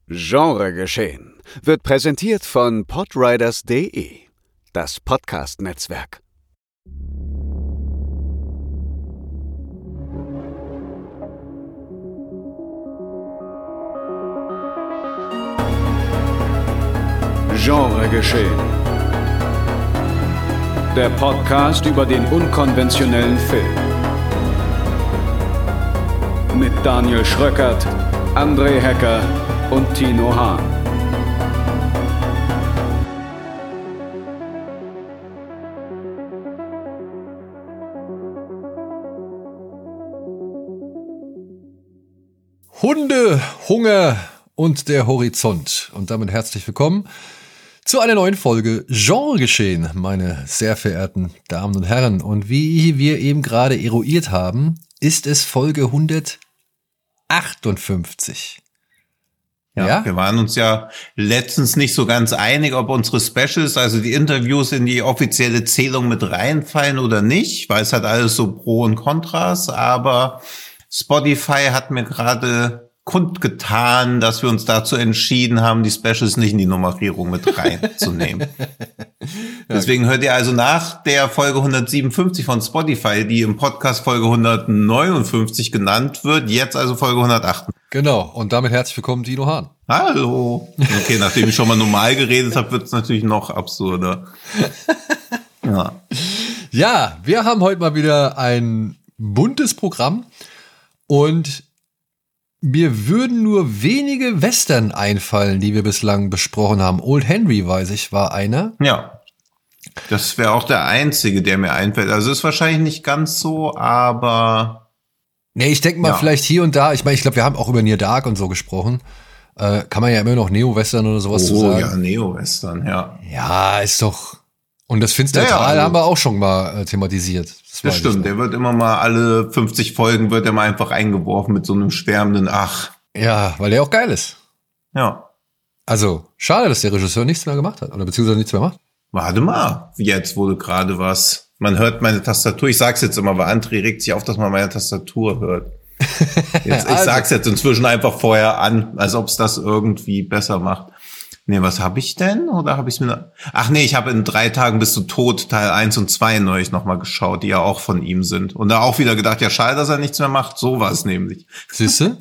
Genregeschehen wird präsentiert von podriders.de, das Podcast-Netzwerk. Genregeschehen. Der Podcast über den unkonventionellen Film. Mit Daniel Schröckert, André Hecker und Tino Hahn. Hunde, Hunger und der Horizont. Und damit herzlich willkommen zu einer neuen Folge Genregeschehen, meine sehr verehrten Damen und Herren. Und wie wir eben gerade eruiert haben, ist es Folge 158. Ja, wir waren uns ja letztens nicht so ganz einig, ob unsere Specials, also die Interviews, in die offizielle Zählung mit reinfallen oder nicht, weil es hat alles so Pro und Kontras, aber Spotify hat mir gerade kundgetan, dass wir uns dazu entschieden haben, die Specials nicht in die Nummerierung mit reinzunehmen. Deswegen hört ihr also nach der Folge 157 von Spotify, die im Podcast Folge 159 genannt wird, jetzt also Folge 108. Genau, und damit herzlich willkommen, Tino Hahn. Hallo. Okay, nachdem ich schon mal normal geredet habe, wird es natürlich noch absurder. Ja, wir haben heute mal wieder ein buntes Programm und mir würden nur wenige Western einfallen, die wir bislang besprochen haben. Old Henry, weiß ich, war einer. Ja, das wäre auch der einzige, der mir einfällt. Also ist wahrscheinlich nicht ganz so, aber... Nee, ich denke mal, vielleicht hier und da, ich meine, ich glaube, wir haben auch über Near Dark und so gesprochen. Kann man ja immer noch Neo-Western oder sowas zu sagen. Oh ja, Neo-Western, ja. Ja, ist doch... Und das finstere Tal haben wir auch schon mal thematisiert. Das stimmt, der wird immer mal alle 50 Folgen wird er mal einfach eingeworfen mit so einem sterbenden Ach. Ja, weil der auch geil ist. Ja. Also, schade, dass der Regisseur nichts mehr gemacht hat. Oder beziehungsweise nichts mehr macht. Warte mal, jetzt wurde gerade was... Man hört meine Tastatur. Ich sag's jetzt immer, weil André regt sich auf, dass man meine Tastatur hört. Jetzt, ich sag's jetzt inzwischen einfach vorher an, als ob es das irgendwie besser macht. Nee, was habe ich denn? Oder habe ich mir... Ach nee, ich habe in 3 Tagen bist du tot, Teil 1 und 2 neulich nochmal geschaut, die ja auch von ihm sind. Und da auch wieder gedacht, ja schade, dass er nichts mehr macht. So war es nämlich. Siehste?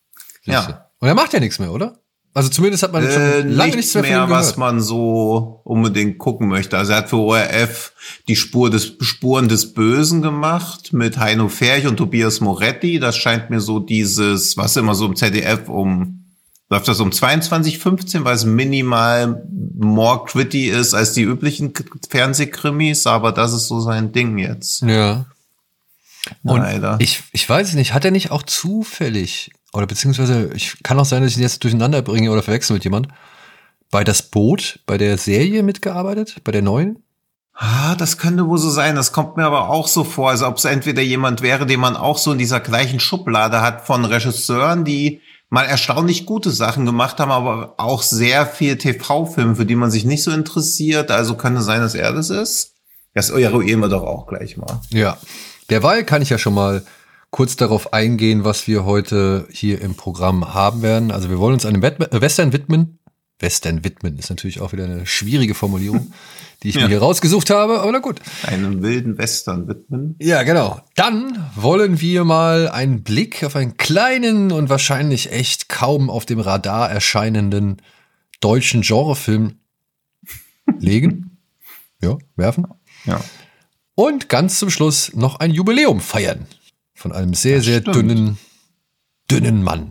Ja. Und er macht ja nichts mehr, oder? Also zumindest hat man schon lange nichts mehr von ihm gehört. Was man so unbedingt gucken möchte. Also er hat für ORF die Spuren des Bösen gemacht mit Heino Ferch und Tobias Moretti. Das scheint mir so dieses, was immer so im ZDF läuft das um 22:15, weil es minimal more gritty ist als die üblichen Fernsehkrimis, aber das ist so sein Ding jetzt. Ja. Und leider. Ich weiß es nicht, hat er nicht auch zufällig, oder beziehungsweise, kann auch sein, dass ich ihn jetzt durcheinander bringe oder verwechsel mit jemand, bei Das Boot, bei der Serie mitgearbeitet, bei der neuen? Das könnte wohl so sein, das kommt mir aber auch so vor, als ob es entweder jemand wäre, den man auch so in dieser gleichen Schublade hat von Regisseuren, die mal erstaunlich gute Sachen gemacht haben, aber auch sehr viel TV-Filme, für die man sich nicht so interessiert. Also könnte sein, dass er das ist. Das eruieren wir doch auch gleich mal. Ja, derweil kann ich ja schon mal kurz darauf eingehen, was wir heute hier im Programm haben werden. Also wir wollen uns einem Western widmen. Western widmen ist natürlich auch wieder eine schwierige Formulierung, die ich mir hier rausgesucht habe, aber na gut. Einem wilden Western widmen. Ja, genau. Dann wollen wir mal einen Blick auf einen kleinen und wahrscheinlich echt kaum auf dem Radar erscheinenden deutschen Genrefilm legen. Ja, werfen. Ja. Und ganz zum Schluss noch ein Jubiläum feiern. Von einem sehr, sehr dünnen Mann.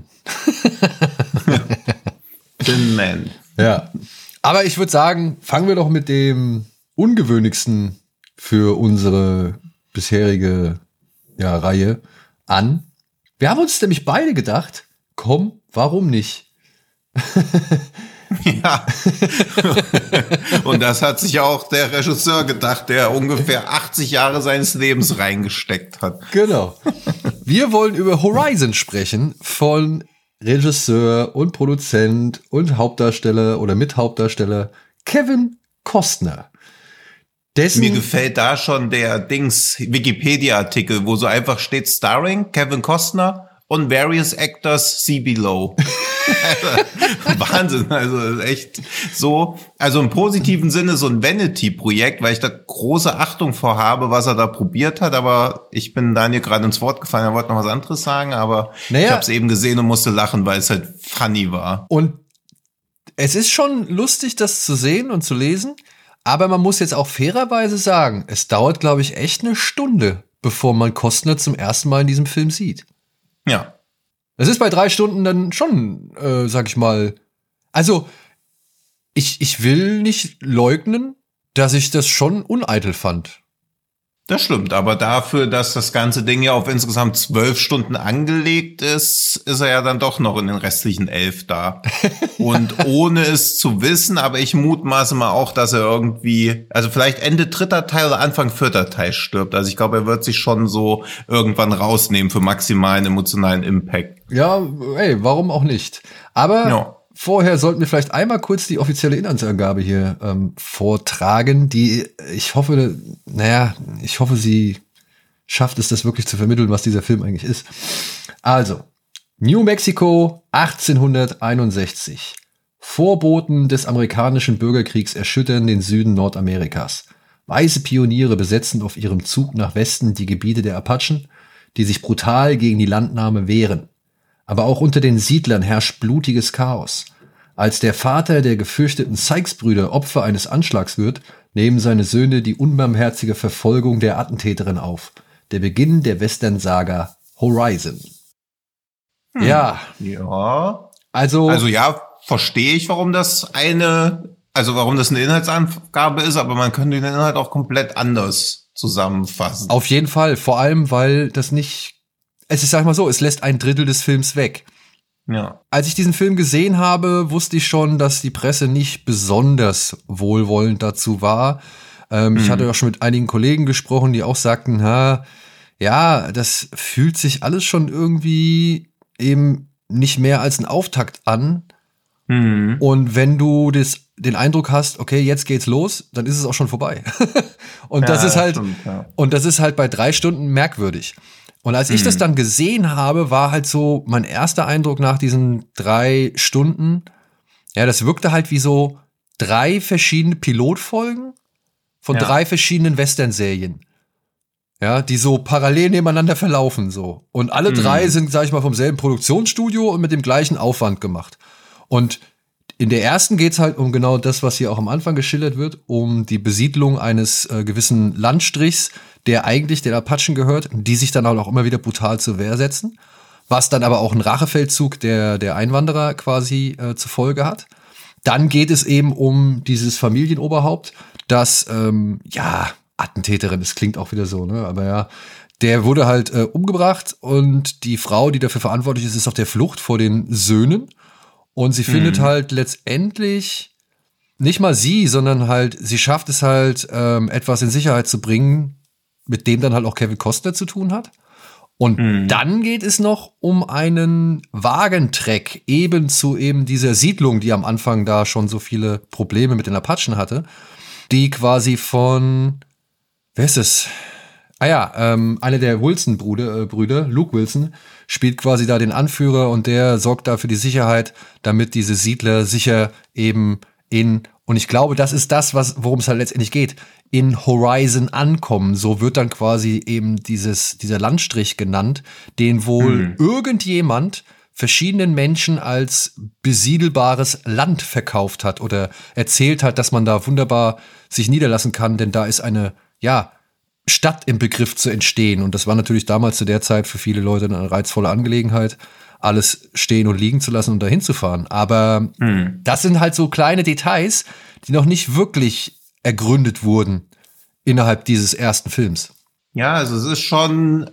Thin Man. Ja. Aber ich würde sagen, fangen wir doch mit dem ungewöhnlichsten für unsere bisherige Reihe an. Wir haben uns nämlich beide gedacht, komm, warum nicht? Ja. Und das hat sich auch der Regisseur gedacht, der ungefähr 80 Jahre seines Lebens reingesteckt hat. Genau. Wir wollen über Horizon sprechen von Regisseur und Produzent und Hauptdarsteller oder Mithauptdarsteller Kevin Costner. Mir gefällt da schon der Wikipedia-Artikel, wo so einfach steht Starring Kevin Costner und various actors see below. Wahnsinn, also echt so, also im positiven Sinne so ein Vanity-Projekt, weil ich da große Achtung vor habe, was er da probiert hat, aber ich bin Daniel gerade ins Wort gefallen, er wollte noch was anderes sagen, aber ich habe es eben gesehen und musste lachen, weil es halt funny war. Und es ist schon lustig, das zu sehen und zu lesen, aber man muss jetzt auch fairerweise sagen, es dauert, glaube ich, echt eine Stunde, bevor man Costner zum ersten Mal in diesem Film sieht. Ja. Das ist bei 3 Stunden dann schon, sag ich mal, also ich will nicht leugnen, dass ich das schon uneitel fand. Das stimmt, aber dafür, dass das ganze Ding ja auf insgesamt 12 Stunden angelegt ist, ist er ja dann doch noch in den restlichen 11 da. Und ohne es zu wissen, aber ich mutmaße mal auch, dass er irgendwie, also vielleicht Ende 3. Teil oder Anfang 4. Teil stirbt. Also ich glaube, er wird sich schon so irgendwann rausnehmen für maximalen emotionalen Impact. Ja, ey, warum auch nicht? Aber ja. Vorher sollten wir vielleicht einmal kurz die offizielle Inhaltsangabe hier vortragen, die ich hoffe, sie schafft es, das wirklich zu vermitteln, was dieser Film eigentlich ist. Also, New Mexico 1861. Vorboten des amerikanischen Bürgerkriegs erschüttern den Süden Nordamerikas. Weiße Pioniere besetzen auf ihrem Zug nach Westen die Gebiete der Apachen, die sich brutal gegen die Landnahme wehren. Aber auch unter den Siedlern herrscht blutiges Chaos. Als der Vater der gefürchteten Sykes-Brüder Opfer eines Anschlags wird, nehmen seine Söhne die unbarmherzige Verfolgung der Attentäterin auf. Der Beginn der Western-Saga Horizon. Ja. Ja. Also ja, verstehe ich, warum das eine Inhaltsangabe ist, aber man könnte den Inhalt auch komplett anders zusammenfassen. Auf jeden Fall. Vor allem, weil das nicht, ich sag mal so, es lässt 1/3 des Films weg. Ja. Als ich diesen Film gesehen habe, wusste ich schon, dass die Presse nicht besonders wohlwollend dazu war. Ich hatte auch schon mit einigen Kollegen gesprochen, die auch sagten, das fühlt sich alles schon irgendwie eben nicht mehr als ein Auftakt an. Und wenn du den Eindruck hast, okay, jetzt geht's los, dann ist es auch schon vorbei. Und das ist halt, stimmt, ja. Und das ist halt bei 3 Stunden merkwürdig. Und als ich das dann gesehen habe, war halt so mein erster Eindruck nach diesen 3 Stunden, ja, das wirkte halt wie so 3 verschiedene Pilotfolgen von 3 verschiedenen Western-Serien. Ja, die so parallel nebeneinander verlaufen, so. Und alle 3 sind, sag ich mal, vom selben Produktionsstudio und mit dem gleichen Aufwand gemacht. Und in der ersten geht's halt um genau das, was hier auch am Anfang geschildert wird, um die Besiedlung eines gewissen Landstrichs, der eigentlich den Apachen gehört, die sich dann auch immer wieder brutal zur Wehr setzen, was dann aber auch ein Rachefeldzug der Einwanderer quasi zur Folge hat. Dann geht es eben um dieses Familienoberhaupt, das, Attentäterin, das klingt auch wieder so, ne, aber ja, der wurde halt umgebracht und die Frau, die dafür verantwortlich ist, ist auf der Flucht vor den Söhnen. Und sie findet halt letztendlich nicht mal sie, sondern halt, sie schafft es halt, etwas in Sicherheit zu bringen, mit dem dann halt auch Kevin Costner zu tun hat. Und dann geht es noch um einen Wagentreck eben zu eben dieser Siedlung, die am Anfang da schon so viele Probleme mit den Apachen hatte, die quasi von, wer ist es? Einer der Wilson-Brüder, Luke Wilson, spielt quasi da den Anführer und der sorgt da für die Sicherheit, damit diese Siedler sicher eben und ich glaube, das ist das, worum es halt letztendlich geht, in Horizon ankommen. So wird dann quasi eben dieser Landstrich genannt, den wohl irgendjemand verschiedenen Menschen als besiedelbares Land verkauft hat oder erzählt hat, dass man da wunderbar sich niederlassen kann, denn da ist eine, Stadt im Begriff zu entstehen. Und das war natürlich damals zu der Zeit für viele Leute eine reizvolle Angelegenheit, alles stehen und liegen zu lassen und dahin zu fahren. Aber das sind halt so kleine Details, die noch nicht wirklich ergründet wurden innerhalb dieses ersten Films. Ja, also es ist schon,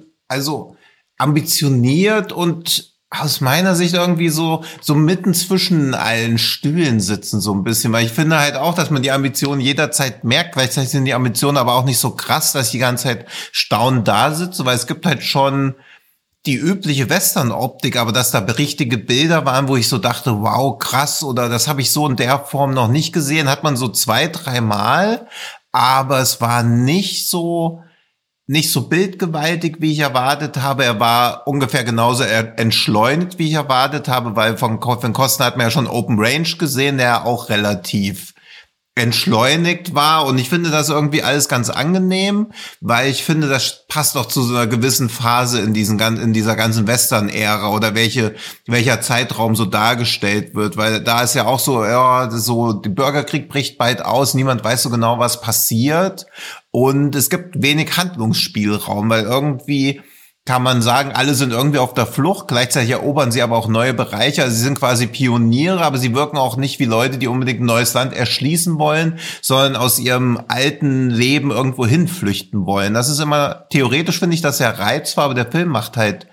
ambitioniert und aus meiner Sicht irgendwie so mitten zwischen allen Stühlen sitzen so ein bisschen, weil ich finde halt auch, dass man die Ambitionen jederzeit merkt, gleichzeitig sind die Ambitionen aber auch nicht so krass, dass ich die ganze Zeit staunend da sitze, weil es gibt halt schon die übliche Western-Optik, aber dass da richtige Bilder waren, wo ich so dachte, wow, krass, oder das habe ich so in der Form noch nicht gesehen, hat man so 2-3 Mal, aber es war nicht so nicht so bildgewaltig, wie ich erwartet habe. Er war ungefähr genauso entschleunigt, wie ich erwartet habe, weil von Costner hat man ja schon Open Range gesehen, der auch relativ entschleunigt war. Und ich finde das irgendwie alles ganz angenehm, weil ich finde, das passt auch zu so einer gewissen Phase in dieser ganzen Western-Ära oder welcher Zeitraum so dargestellt wird. Weil da ist ja auch so, ja, so, der Bürgerkrieg bricht bald aus, niemand weiß so genau, was passiert. Und es gibt wenig Handlungsspielraum, weil irgendwie kann man sagen, alle sind irgendwie auf der Flucht, gleichzeitig erobern sie aber auch neue Bereiche, also sie sind quasi Pioniere, aber sie wirken auch nicht wie Leute, die unbedingt ein neues Land erschließen wollen, sondern aus ihrem alten Leben irgendwo hinflüchten wollen. Das ist immer, theoretisch finde ich das sehr reizvoll, aber der Film macht halt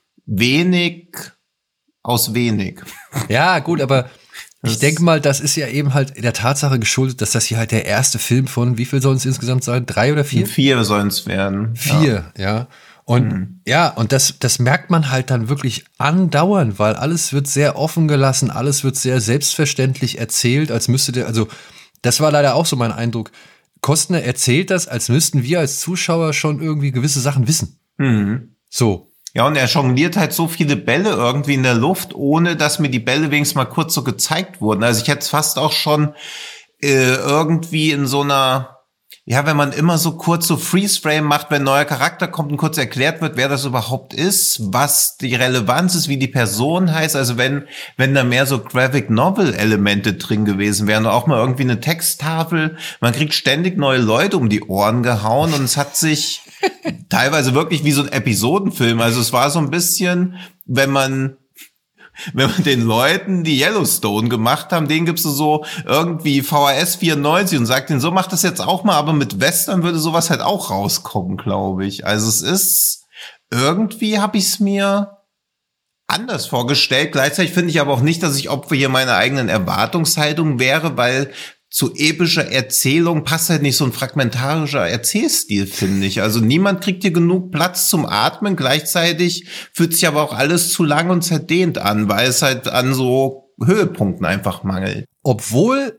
wenig aus wenig. Ja, gut, aber ich denke mal, das ist ja eben halt der Tatsache geschuldet, dass das hier halt der erste Film von, wie viel sollen es insgesamt sein? 3 oder 4? 4 sollen es werden. 4, ja. Und ja, und das merkt man halt dann wirklich andauernd, weil alles wird sehr offen gelassen, alles wird sehr selbstverständlich erzählt, als müsste also das war leider auch so mein Eindruck. Costner erzählt das, als müssten wir als Zuschauer schon irgendwie gewisse Sachen wissen. So. Ja, und er jongliert halt so viele Bälle irgendwie in der Luft, ohne dass mir die Bälle wenigstens mal kurz so gezeigt wurden. Also ich hätte es fast auch schon irgendwie in so einer, ja, wenn man immer so kurz so Freeze-Frame macht, wenn ein neuer Charakter kommt und kurz erklärt wird, wer das überhaupt ist, was die Relevanz ist, wie die Person heißt. Also wenn da mehr so Graphic-Novel-Elemente drin gewesen wären, auch mal irgendwie eine Texttafel. Man kriegt ständig neue Leute um die Ohren gehauen und es hat sich teilweise wirklich wie so ein Episodenfilm. Also es war so ein bisschen, wenn man den Leuten, die Yellowstone gemacht haben, denen gibst du so irgendwie VHS 94 und sagt denen, so macht das jetzt auch mal, aber mit Western würde sowas halt auch rauskommen, glaube ich. Also es ist, irgendwie habe ich es mir anders vorgestellt. Gleichzeitig finde ich aber auch nicht, dass ich Opfer hier meiner eigenen Erwartungshaltung wäre, weil zu epischer Erzählung passt halt nicht so ein fragmentarischer Erzählstil, finde ich. Also niemand kriegt hier genug Platz zum Atmen. Gleichzeitig fühlt sich aber auch alles zu lang und zerdehnt an, weil es halt an so Höhepunkten einfach mangelt. Obwohl,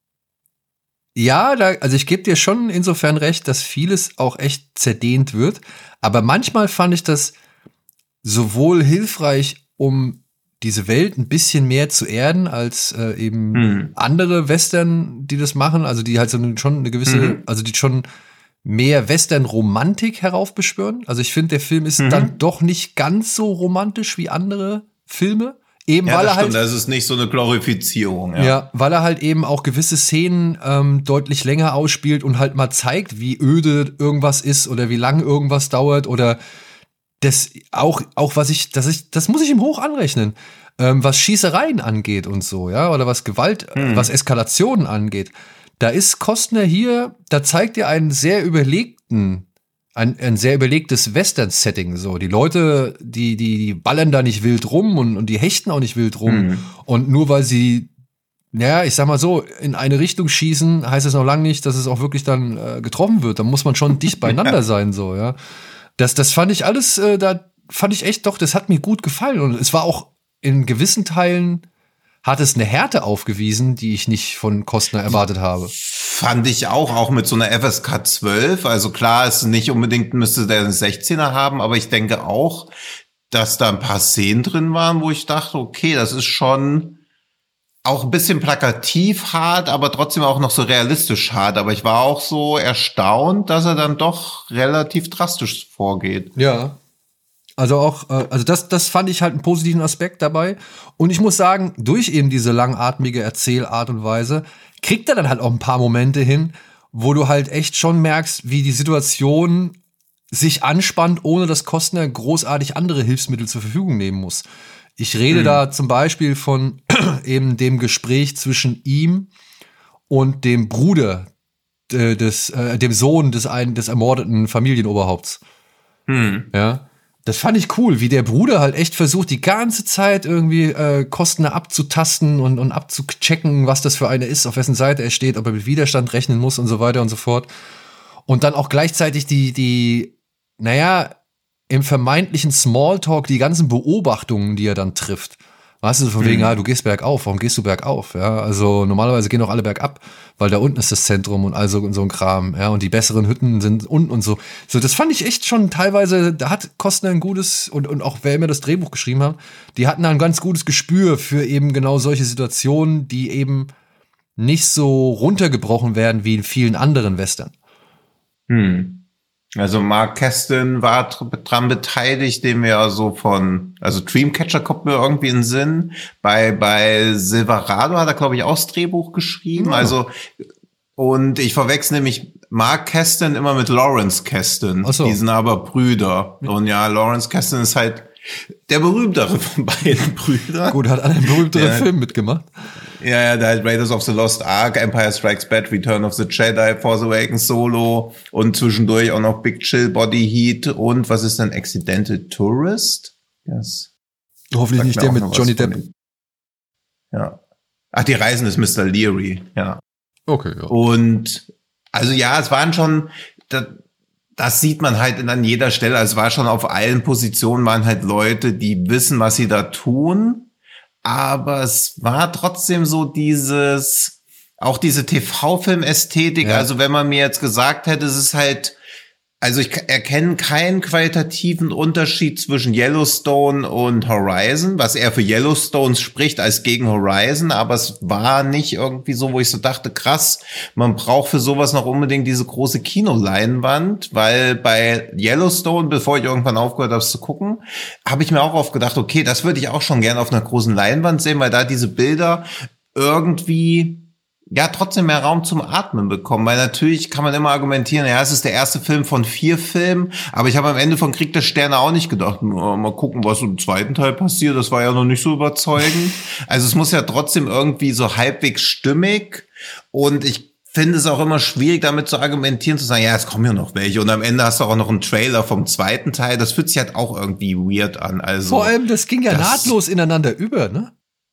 ja, also ich gebe dir schon insofern recht, dass vieles auch echt zerdehnt wird. Aber manchmal fand ich das sowohl hilfreich, um diese Welt ein bisschen mehr zu erden als eben andere Western, die das machen, also die halt so schon eine gewisse, also die schon mehr Western-Romantik heraufbeschwören. Also ich finde, der Film ist dann doch nicht ganz so romantisch wie andere Filme. Eben, ja, weil das er halt, stimmt, das ist nicht so eine Glorifizierung. Ja, weil er halt eben auch gewisse Szenen deutlich länger ausspielt und halt mal zeigt, wie öde irgendwas ist oder wie lang irgendwas dauert oder das auch das muss ich ihm hoch anrechnen, was Schießereien angeht und so, ja, oder was Gewalt, was Eskalationen angeht. Da ist Costner hier, da zeigt er einen sehr überlegten, ein sehr überlegtes Western-Setting, so. Die Leute, die ballern da nicht wild rum und die hechten auch nicht wild rum. Und nur weil sie, ja, ich sag mal so, in eine Richtung schießen, heißt es noch lange nicht, dass es auch wirklich dann getroffen wird. Da muss man schon dicht beieinander sein, so, ja. Das fand ich alles, da fand ich echt doch, das hat mir gut gefallen. Und es war auch in gewissen Teilen, hat es eine Härte aufgewiesen, die ich nicht von Costner erwartet habe. Fand ich auch mit so einer FSK 12. Also klar, es nicht unbedingt müsste der einen 16er haben, aber ich denke auch, dass da ein paar Szenen drin waren, wo ich dachte, okay, das ist schon auch ein bisschen plakativ hart, aber trotzdem auch noch so realistisch hart. Aber ich war auch so erstaunt, dass er dann doch relativ drastisch vorgeht. Ja. Also auch, also das fand ich halt einen positiven Aspekt dabei. Und ich muss sagen, durch eben diese langatmige Erzählart und Weise kriegt er dann halt auch ein paar Momente hin, wo du halt echt schon merkst, wie die Situation sich anspannt, ohne dass Costner großartig andere Hilfsmittel zur Verfügung nehmen muss. Ich rede da zum Beispiel von eben dem Gespräch zwischen ihm und dem Bruder dem Sohn des ermordeten Familienoberhaupts. Ja, das fand ich cool, wie der Bruder halt echt versucht, die ganze Zeit irgendwie Costner abzutasten und abzuchecken, was das für eine ist, auf wessen Seite er steht, ob er mit Widerstand rechnen muss und so weiter und so fort. Und dann auch gleichzeitig im vermeintlichen Smalltalk die ganzen Beobachtungen, die er dann trifft. Weißt du, von wegen, du gehst bergauf, warum gehst du bergauf? Ja, also normalerweise gehen doch alle bergab, weil da unten ist das Zentrum und also so ein Kram, ja, und die besseren Hütten sind unten und so. So, das fand ich echt schon teilweise, da hat Costner ein gutes, und auch wer immer das Drehbuch geschrieben hat, die hatten ein ganz gutes Gespür für eben genau solche Situationen, die eben nicht so runtergebrochen werden wie in vielen anderen Western. Also Mark Keston war dran beteiligt, den wir also also Dreamcatcher kommt mir irgendwie in den Sinn. Bei Silverado hat er, glaube ich, auch das Drehbuch geschrieben. Ja. Also, und ich verwechsel nämlich Mark Keston immer mit Lawrence Keston. Ach so. Die sind aber Brüder. Und ja, Lawrence Keston ist halt der berühmtere von beiden Brüdern. Gut, hat einen berühmteren Film mitgemacht. Ja, da hat Raiders of the Lost Ark, Empire Strikes Back, Return of the Jedi, Force Awakens, Solo und zwischendurch auch noch Big Chill, Body Heat und was ist denn Accidental Tourist? Yes. Hoffentlich nicht der mit Johnny Depp. Ja. Ach, die Reisen ist Mr. Leary, ja. Okay, ja. Und also ja, es waren schon, das sieht man halt an jeder Stelle, also es war schon auf allen Positionen waren halt Leute, die wissen, was sie da tun. Aber es war trotzdem so auch diese TV-Film-Ästhetik. Ja. Also wenn man mir jetzt gesagt hätte, es ist halt, also ich erkenne keinen qualitativen Unterschied zwischen Yellowstone und Horizon, was eher für Yellowstone spricht als gegen Horizon, aber es war nicht irgendwie so, wo ich so dachte, krass, man braucht für sowas noch unbedingt diese große Kinoleinwand, weil bei Yellowstone, bevor ich irgendwann aufgehört habe, es zu gucken, habe ich mir auch oft gedacht, okay, das würde ich auch schon gerne auf einer großen Leinwand sehen, weil da diese Bilder irgendwie trotzdem mehr Raum zum Atmen bekommen, weil natürlich kann man immer argumentieren, es ist der erste Film von 4 Filmen, aber ich habe am Ende von Krieg der Sterne auch nicht gedacht, mal gucken, was im zweiten Teil passiert, das war ja noch nicht so überzeugend. Also es muss ja trotzdem irgendwie so halbwegs stimmig und ich finde es auch immer schwierig, damit zu argumentieren, zu sagen, es kommen ja noch welche und am Ende hast du auch noch einen Trailer vom zweiten Teil, das fühlt sich halt auch irgendwie weird an. Also vor allem, das ging ja nahtlos ineinander über, ne?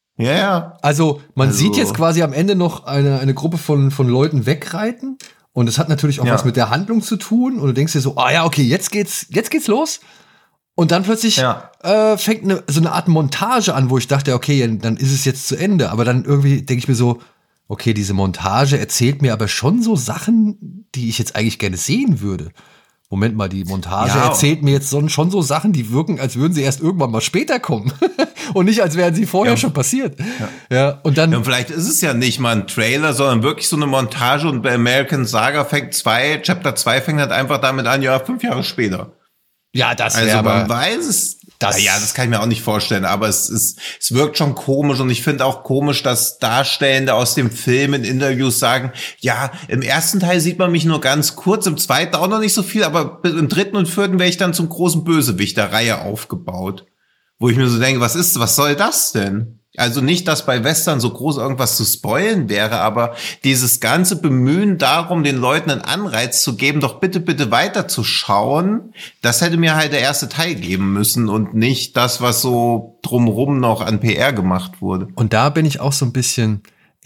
Ja. Also man sieht jetzt quasi am Ende noch eine Gruppe von Leuten wegreiten und es hat natürlich auch was mit der Handlung zu tun und du denkst dir so, okay, jetzt geht's los und dann plötzlich fängt so eine Art Montage an, wo ich dachte, okay, dann ist es jetzt zu Ende, aber dann irgendwie denke ich mir so, okay, diese Montage erzählt mir aber schon so Sachen, die ich jetzt eigentlich gerne sehen würde. Moment mal, die Montage erzählt mir jetzt schon so Sachen, die wirken, als würden sie erst irgendwann mal später kommen. Und nicht, als wären sie vorher schon passiert. Ja, und dann. Und vielleicht ist es ja nicht mal ein Trailer, sondern wirklich so eine Montage und bei American Saga Chapter 2 fängt halt einfach damit an, 5 Jahre später. Ja, das wäre aber. Also man weiß es. Das kann ich mir auch nicht vorstellen, aber es wirkt schon komisch und ich finde auch komisch, dass Darstellende aus dem Film in Interviews sagen, im ersten Teil sieht man mich nur ganz kurz, im zweiten auch noch nicht so viel, aber im dritten und vierten wäre ich dann zum großen Bösewicht der Reihe aufgebaut. Wo ich mir so denke, was soll das denn? Also nicht, dass bei Western so groß irgendwas zu spoilen wäre, aber dieses ganze Bemühen darum, den Leuten einen Anreiz zu geben, doch bitte weiterzuschauen, das hätte mir halt der erste Teil geben müssen und nicht das, was so drumrum noch an PR gemacht wurde. Und da bin ich auch so ein bisschen,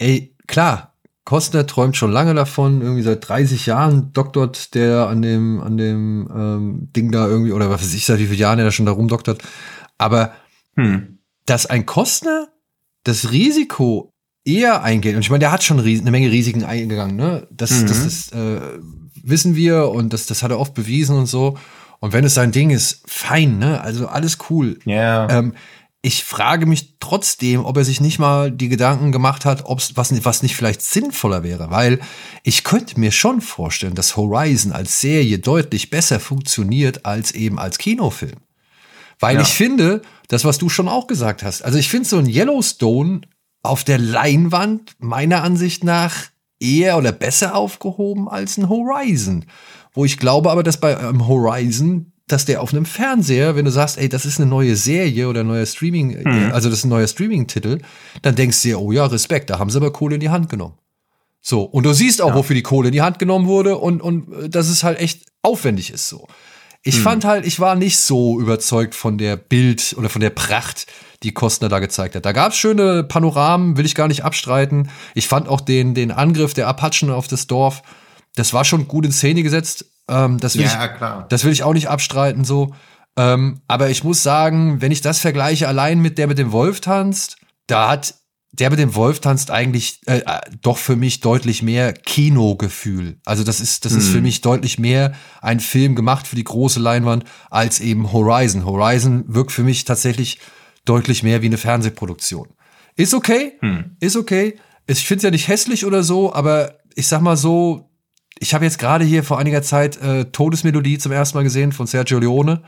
klar, Costner träumt schon lange davon, irgendwie seit 30 Jahren doktort der an dem Ding da irgendwie, oder was weiß ich, seit wie vielen Jahren er da schon da rumdoktort. Aber dass ein Costner das Risiko eher eingeht, und ich meine, der hat schon eine Menge Risiken eingegangen, ne? Das wissen wir und das hat er oft bewiesen und so. Und wenn es sein Ding ist, fein, ne? Also alles cool. Ja. Ich frage mich trotzdem, ob er sich nicht mal die Gedanken gemacht hat, was nicht vielleicht sinnvoller wäre, weil ich könnte mir schon vorstellen, dass Horizon als Serie deutlich besser funktioniert als eben als Kinofilm. Weil ich finde, das, was du schon auch gesagt hast, also ich finde so ein Yellowstone auf der Leinwand meiner Ansicht nach eher oder besser aufgehoben als ein Horizon. Wo ich glaube aber, dass bei einem Horizon, dass der auf einem Fernseher, wenn du sagst, das ist eine neue Serie oder ein neuer Streaming, also das ist ein neuer Streaming-Titel, dann denkst du dir, oh ja, Respekt, da haben sie aber Kohle in die Hand genommen. So, und du siehst auch, wofür die Kohle in die Hand genommen wurde und dass es halt echt aufwendig ist so. Ich fand halt, ich war nicht so überzeugt von der Bild oder von der Pracht, die Costner da gezeigt hat. Da gab's schöne Panoramen, will ich gar nicht abstreiten. Ich fand auch den Angriff der Apachen auf das Dorf, das war schon gut in Szene gesetzt. Das will ich auch nicht abstreiten so. Aber ich muss sagen, wenn ich das vergleiche allein mit der mit dem Wolf tanzt da hat Der mit dem Wolf tanzt eigentlich doch für mich deutlich mehr Kinogefühl. Also das ist für mich deutlich mehr ein Film gemacht für die große Leinwand als eben Horizon. Horizon wirkt für mich tatsächlich deutlich mehr wie eine Fernsehproduktion. Ist okay, ist okay. Ich finde es ja nicht hässlich oder so, aber ich sag mal so, ich habe jetzt gerade hier vor einiger Zeit Todesmelodie zum ersten Mal gesehen von Sergio Leone.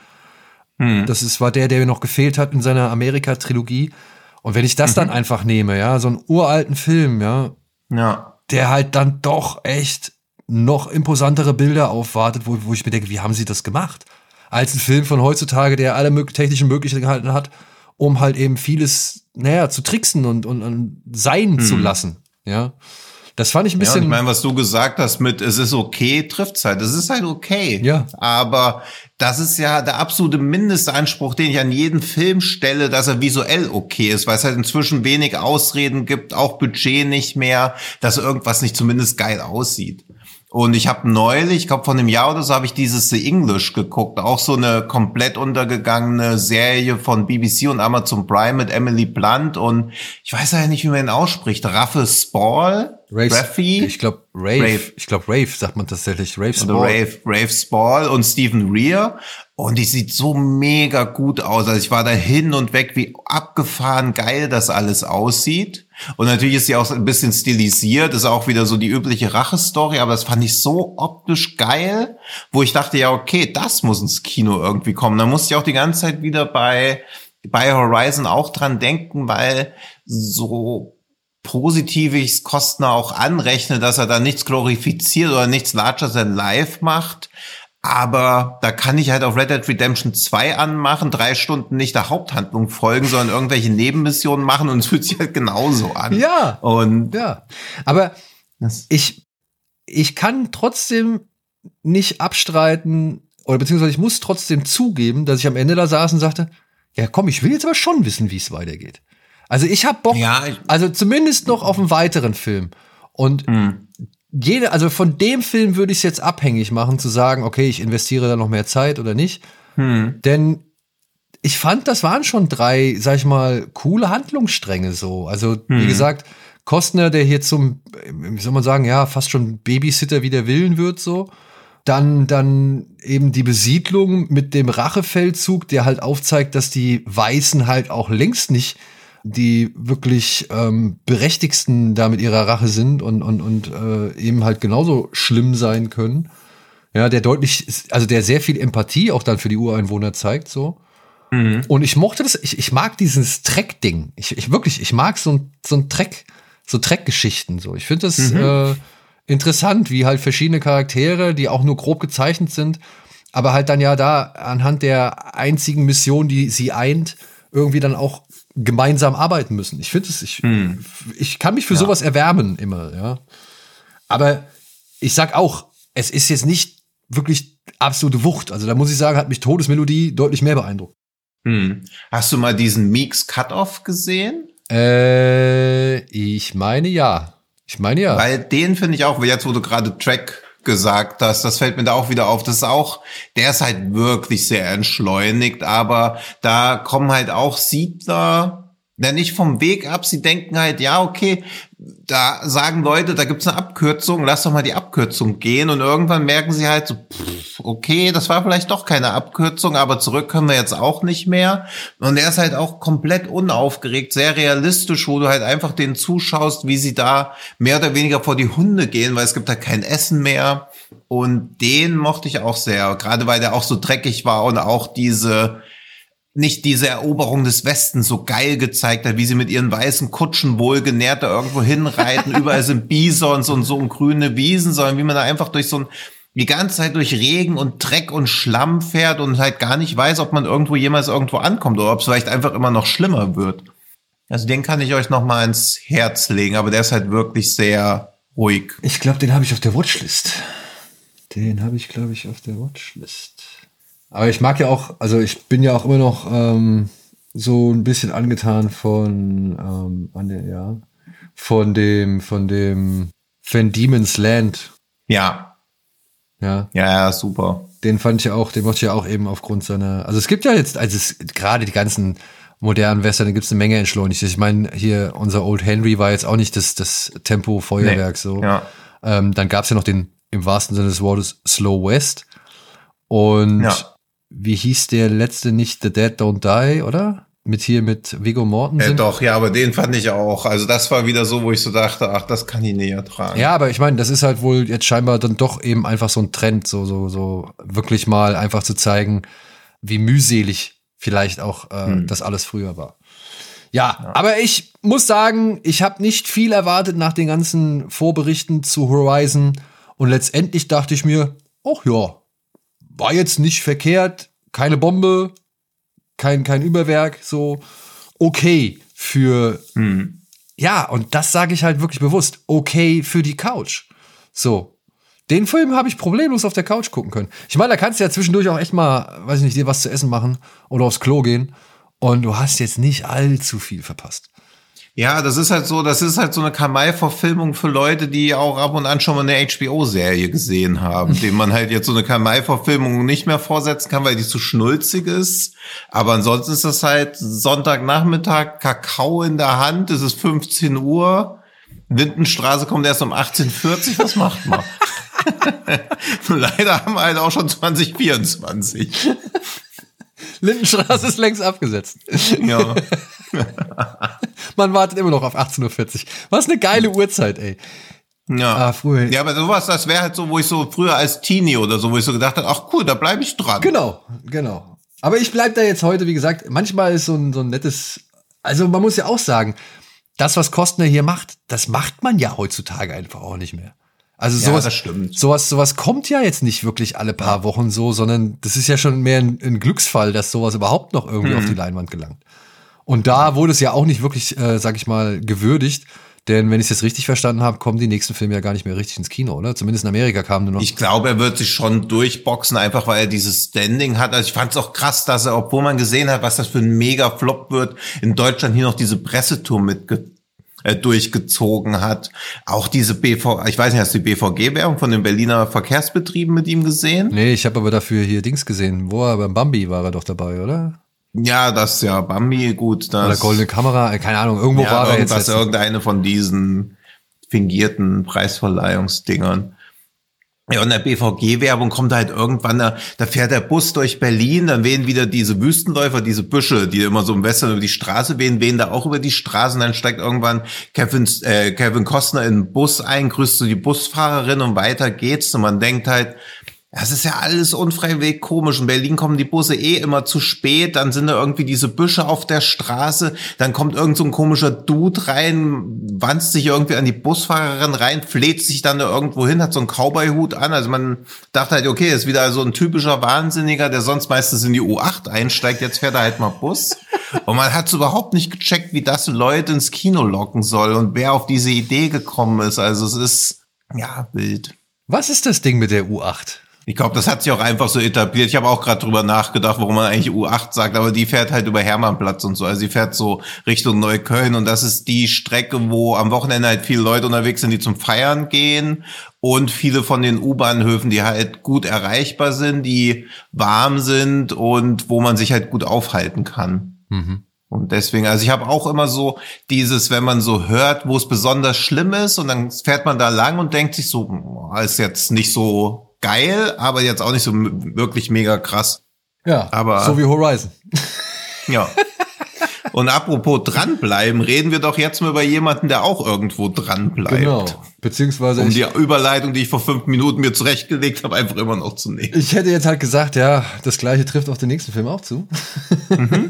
Das war der mir noch gefehlt hat in seiner Amerika-Trilogie. Und wenn ich das dann einfach nehme, ja, so einen uralten Film, ja, der halt dann doch echt noch imposantere Bilder aufwartet, wo ich mir denke, wie haben sie das gemacht? Als ein Film von heutzutage, der alle technischen Möglichkeiten hat, um halt eben vieles, zu tricksen und sein zu lassen, ja. Das fand ich ein bisschen. Ja, ich meine, was du gesagt hast mit, es ist okay, trifft's halt. Es ist halt okay. Ja. Aber das ist ja der absolute Mindestanspruch, den ich an jeden Film stelle, dass er visuell okay ist, weil es halt inzwischen wenig Ausreden gibt, auch Budget nicht mehr, dass irgendwas nicht zumindest geil aussieht. Und ich habe neulich, ich glaube vor einem Jahr oder so, habe ich dieses The English geguckt. Auch so eine komplett untergegangene Serie von BBC und Amazon Prime mit Emily Blunt und ich weiß ja nicht, wie man ihn ausspricht. Raffe Spall? Raffi? Ich glaube Rave. Ich glaube Rave sagt man tatsächlich. Rave Spall. Rave Spall und Stephen Rea. Und die sieht so mega gut aus. Also ich war da hin und weg, wie abgefahren geil das alles aussieht. Und natürlich ist sie auch ein bisschen stilisiert, ist auch wieder so die übliche Rache-Story, aber das fand ich so optisch geil, wo ich dachte, ja okay, das muss ins Kino irgendwie kommen. Da musste ich auch die ganze Zeit wieder bei Horizon auch dran denken, weil so positiv ich es Costner auch anrechne, dass er da nichts glorifiziert oder nichts larger than life macht. Aber da kann ich halt auf Red Dead Redemption 2 anmachen, 3 Stunden nicht der Haupthandlung folgen, sondern irgendwelche Nebenmissionen machen und es fühlt sich halt genauso an. Ja. Und ja. Aber ich kann trotzdem nicht abstreiten, oder beziehungsweise ich muss trotzdem zugeben, dass ich am Ende da saß und sagte, ja komm, ich will jetzt aber schon wissen, wie es weitergeht. Also ich habe Bock, also zumindest noch auf einen weiteren Film. Und also von dem Film würde ich es jetzt abhängig machen, zu sagen, okay, ich investiere da noch mehr Zeit oder nicht. Denn ich fand, das waren schon 3, sag ich mal, coole Handlungsstränge so. Also, wie gesagt, Costner, der hier zum, wie soll man sagen, ja, fast schon Babysitter wider Willen wird so. Dann eben die Besiedlung mit dem Rachefeldzug, der halt aufzeigt, dass die Weißen halt auch längst nicht die wirklich Berechtigsten da mit ihrer Rache sind und eben halt genauso schlimm sein können. Ja, der der sehr viel Empathie auch dann für die Ureinwohner zeigt, so. Und ich mochte das, ich mag dieses Trek-Ding. Ich mag so ein Trek, so Trek-Geschichten, so. Ich finde das interessant, wie halt verschiedene Charaktere, die auch nur grob gezeichnet sind, aber halt dann ja da anhand der einzigen Mission, die sie eint, irgendwie dann auch gemeinsam arbeiten müssen. Ich finde es, ich kann mich für sowas erwärmen immer, ja. Aber ich sag auch, es ist jetzt nicht wirklich absolute Wucht. Also da muss ich sagen, hat mich Todesmelodie deutlich mehr beeindruckt. Hast du mal diesen Meeks Cut-Off gesehen? Ich meine ja. Weil den finde ich auch, jetzt wo du gerade Track gesagt hast, das fällt mir da auch wieder auf, das ist auch, der ist halt wirklich sehr entschleunigt, aber da kommen halt auch Siedler, nicht vom Weg ab, sie denken halt, ja, okay, da sagen Leute, da gibt's eine Abkürzung, lass doch mal die Abkürzung gehen und irgendwann merken sie halt so, okay, das war vielleicht doch keine Abkürzung, aber zurück können wir jetzt auch nicht mehr und er ist halt auch komplett unaufgeregt, sehr realistisch, wo du halt einfach denen zuschaust, wie sie da mehr oder weniger vor die Hunde gehen, weil es gibt halt kein Essen mehr und den mochte ich auch sehr, gerade weil der auch so dreckig war und auch nicht diese Eroberung des Westens so geil gezeigt hat, wie sie mit ihren weißen Kutschen wohlgenährt da irgendwo hinreiten, überall sind Bisons und so und grüne Wiesen, sondern wie man da einfach die ganze Zeit durch Regen und Dreck und Schlamm fährt und halt gar nicht weiß, ob man jemals irgendwo ankommt oder ob es vielleicht einfach immer noch schlimmer wird. Also den kann ich euch noch mal ins Herz legen, aber der ist halt wirklich sehr ruhig. Ich glaube, den habe ich auf der Watchlist. Aber ich mag ja auch, also ich bin ja auch immer noch so ein bisschen angetan von dem Van Diemen's Land. Ja, super. Den mochte ich ja auch eben aufgrund seiner, also es gibt ja jetzt, gerade die ganzen modernen Western, da gibt's eine Menge entschleunigt. Ich meine, hier unser Old Henry war jetzt auch nicht das Tempo-Feuerwerk so. Ja. Dann gab's ja noch den, im wahrsten Sinne des Wortes, Slow West. Und wie hieß der letzte nicht The Dead Don't Die, oder? Mit Viggo Mortensen. Doch, ja, aber den fand ich auch. Also das war wieder so, wo ich so dachte, ach, das kann ich näher tragen. Ja, aber ich meine, das ist halt wohl jetzt scheinbar dann doch eben einfach so ein Trend, so wirklich mal einfach zu zeigen, wie mühselig vielleicht auch das alles früher war. Ja, aber ich muss sagen, ich habe nicht viel erwartet nach den ganzen Vorberichten zu Horizon und letztendlich dachte ich mir, ach ja, war jetzt nicht verkehrt, keine Bombe, kein Überwerk, so okay für ja, und das sage ich halt wirklich bewusst, okay für die Couch. So, den Film habe ich problemlos auf der Couch gucken können. Ich meine, da kannst du ja zwischendurch auch echt mal, weiß ich nicht, dir was zu essen machen oder aufs Klo gehen und du hast jetzt nicht allzu viel verpasst. Ja, das ist halt so eine Kamei-Verfilmung für Leute, die auch ab und an schon mal eine HBO-Serie gesehen haben, dem man halt jetzt so eine Kamei-Verfilmung nicht mehr vorsetzen kann, weil die zu schnulzig ist. Aber ansonsten ist das halt Sonntagnachmittag, Kakao in der Hand, es ist 15 Uhr, Lindenstraße kommt erst um 18:40, was macht man? Leider haben wir halt auch schon 2024. Lindenstraße ist längst abgesetzt. Ja. Man wartet immer noch auf 18:40 Uhr. Was eine geile Uhrzeit, ey. Ja. Früher. Ja, aber sowas, das wäre halt so, wo ich so früher als Teenie oder so, wo ich so gedacht habe, ach cool, da bleibe ich dran. Genau. Aber ich bleib da jetzt heute, wie gesagt, manchmal ist so ein nettes, also man muss ja auch sagen, das, was Costner hier macht, das macht man ja heutzutage einfach auch nicht mehr. Also sowas, das stimmt. Sowas kommt ja jetzt nicht wirklich alle paar Wochen so, sondern das ist ja schon mehr ein Glücksfall, dass sowas überhaupt noch irgendwie auf die Leinwand gelangt. Und da wurde es ja auch nicht wirklich, sag ich mal, gewürdigt. Denn wenn ich es jetzt richtig verstanden habe, kommen die nächsten Filme ja gar nicht mehr richtig ins Kino, oder? Zumindest in Amerika kamen nur noch. Ich glaube, er wird sich schon durchboxen, einfach weil er dieses Standing hat. Also ich fand es auch krass, dass er, obwohl man gesehen hat, was das für ein Mega-Flop wird, in Deutschland hier noch diese Pressetour durchgezogen hat. Auch diese ich weiß nicht, hast du die BVG-Werbung von den Berliner Verkehrsbetrieben mit ihm gesehen? Nee, ich habe aber dafür hier Dings gesehen. Beim Bambi war er doch dabei, oder? Ja, Bambi, gut. Oder Goldene Kamera, keine Ahnung, irgendwo war er jetzt. Irgendeine von diesen fingierten Preisverleihungsdingern. Ja, und der BVG-Werbung kommt halt irgendwann, da fährt der Bus durch Berlin, dann wehen wieder diese Wüstenläufer, diese Büsche, die immer so im Western über die Straße wehen da auch über die Straßen, dann steigt irgendwann Kevin Costner in den Bus ein, grüßt so die Busfahrerin und weiter geht's und man denkt halt, das ist ja alles unfreiwillig komisch. In Berlin kommen die Busse immer zu spät, dann sind da irgendwie diese Büsche auf der Straße, dann kommt irgend so ein komischer Dude rein, wanzt sich irgendwie an die Busfahrerin rein, fleht sich dann da irgendwo hin, hat so einen Cowboy-Hut an. Also man dachte halt, okay, ist wieder so ein typischer Wahnsinniger, der sonst meistens in die U8 einsteigt, jetzt fährt er halt mal Bus. Und man hat es überhaupt nicht gecheckt, wie das Leute ins Kino locken soll und wer auf diese Idee gekommen ist. Also es ist, ja, wild. Was ist das Ding mit der U8? Ich glaube, das hat sich auch einfach so etabliert. Ich habe auch gerade drüber nachgedacht, warum man eigentlich U8 sagt, aber die fährt halt über Hermannplatz und so. Also die fährt so Richtung Neukölln und das ist die Strecke, wo am Wochenende halt viele Leute unterwegs sind, die zum Feiern gehen und viele von den U-Bahnhöfen, die halt gut erreichbar sind, die warm sind und wo man sich halt gut aufhalten kann. Mhm. Und deswegen, also ich habe auch immer so dieses, wenn man so hört, wo es besonders schlimm ist und dann fährt man da lang und denkt sich so, ist jetzt nicht so geil, aber jetzt auch nicht so wirklich mega krass. Ja, aber so wie Horizon. Ja. Und apropos dranbleiben, reden wir doch jetzt mal über jemanden, der auch irgendwo dranbleibt. Genau, beziehungsweise die Überleitung, die ich vor 5 Minuten mir zurechtgelegt habe, einfach immer noch zu nehmen. Ich hätte jetzt halt gesagt, ja, das Gleiche trifft auf den nächsten Film auch zu. Mhm.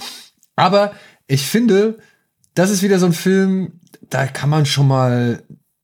Aber ich finde, das ist wieder so ein Film, da kann man schon mal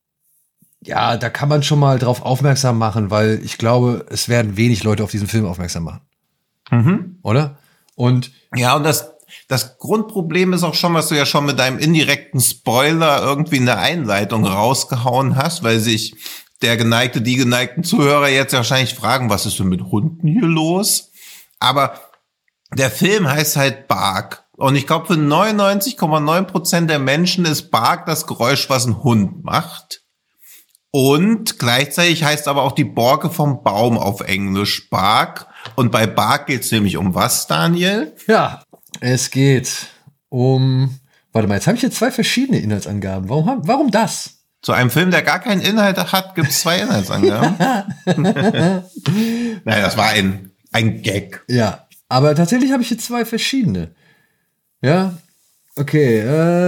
drauf aufmerksam machen, weil ich glaube, es werden wenig Leute auf diesen Film aufmerksam machen. Mhm. Oder? Und ja, und das Grundproblem ist auch schon, was du ja schon mit deinem indirekten Spoiler irgendwie in der Einleitung rausgehauen hast, weil sich die geneigten Zuhörer jetzt wahrscheinlich fragen, was ist denn mit Hunden hier los? Aber der Film heißt halt Bark. Und ich glaube, für 99,9% der Menschen ist Bark das Geräusch, was ein Hund macht. Und gleichzeitig heißt aber auch die Borke vom Baum auf Englisch Bark. Und bei Bark geht's nämlich um was, Daniel? Ja, es geht Warte mal, jetzt habe ich hier 2 verschiedene Inhaltsangaben. Warum das? Zu einem Film, der gar keinen Inhalt hat, gibt es 2 Inhaltsangaben. Naja, das war ein Gag. Ja, aber tatsächlich habe ich hier 2 verschiedene. Ja, okay.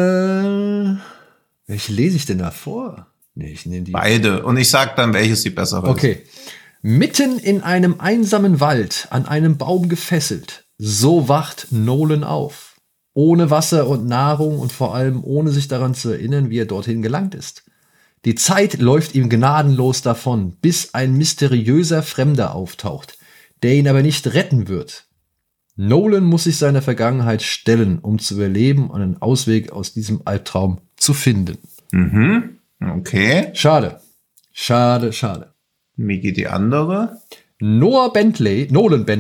Welche lese ich denn da vor? Nee, ich nehme die. Beide. Und ich sag dann, welches die bessere ist. Okay. Mitten in einem einsamen Wald, an einem Baum gefesselt, so wacht Nolan auf. Ohne Wasser und Nahrung und vor allem ohne sich daran zu erinnern, wie er dorthin gelangt ist. Die Zeit läuft ihm gnadenlos davon, bis ein mysteriöser Fremder auftaucht, der ihn aber nicht retten wird. Nolan muss sich seiner Vergangenheit stellen, um zu überleben und einen Ausweg aus diesem Albtraum zu finden. Mhm. Okay. Schade. Wie geht die andere? Nolan Bentley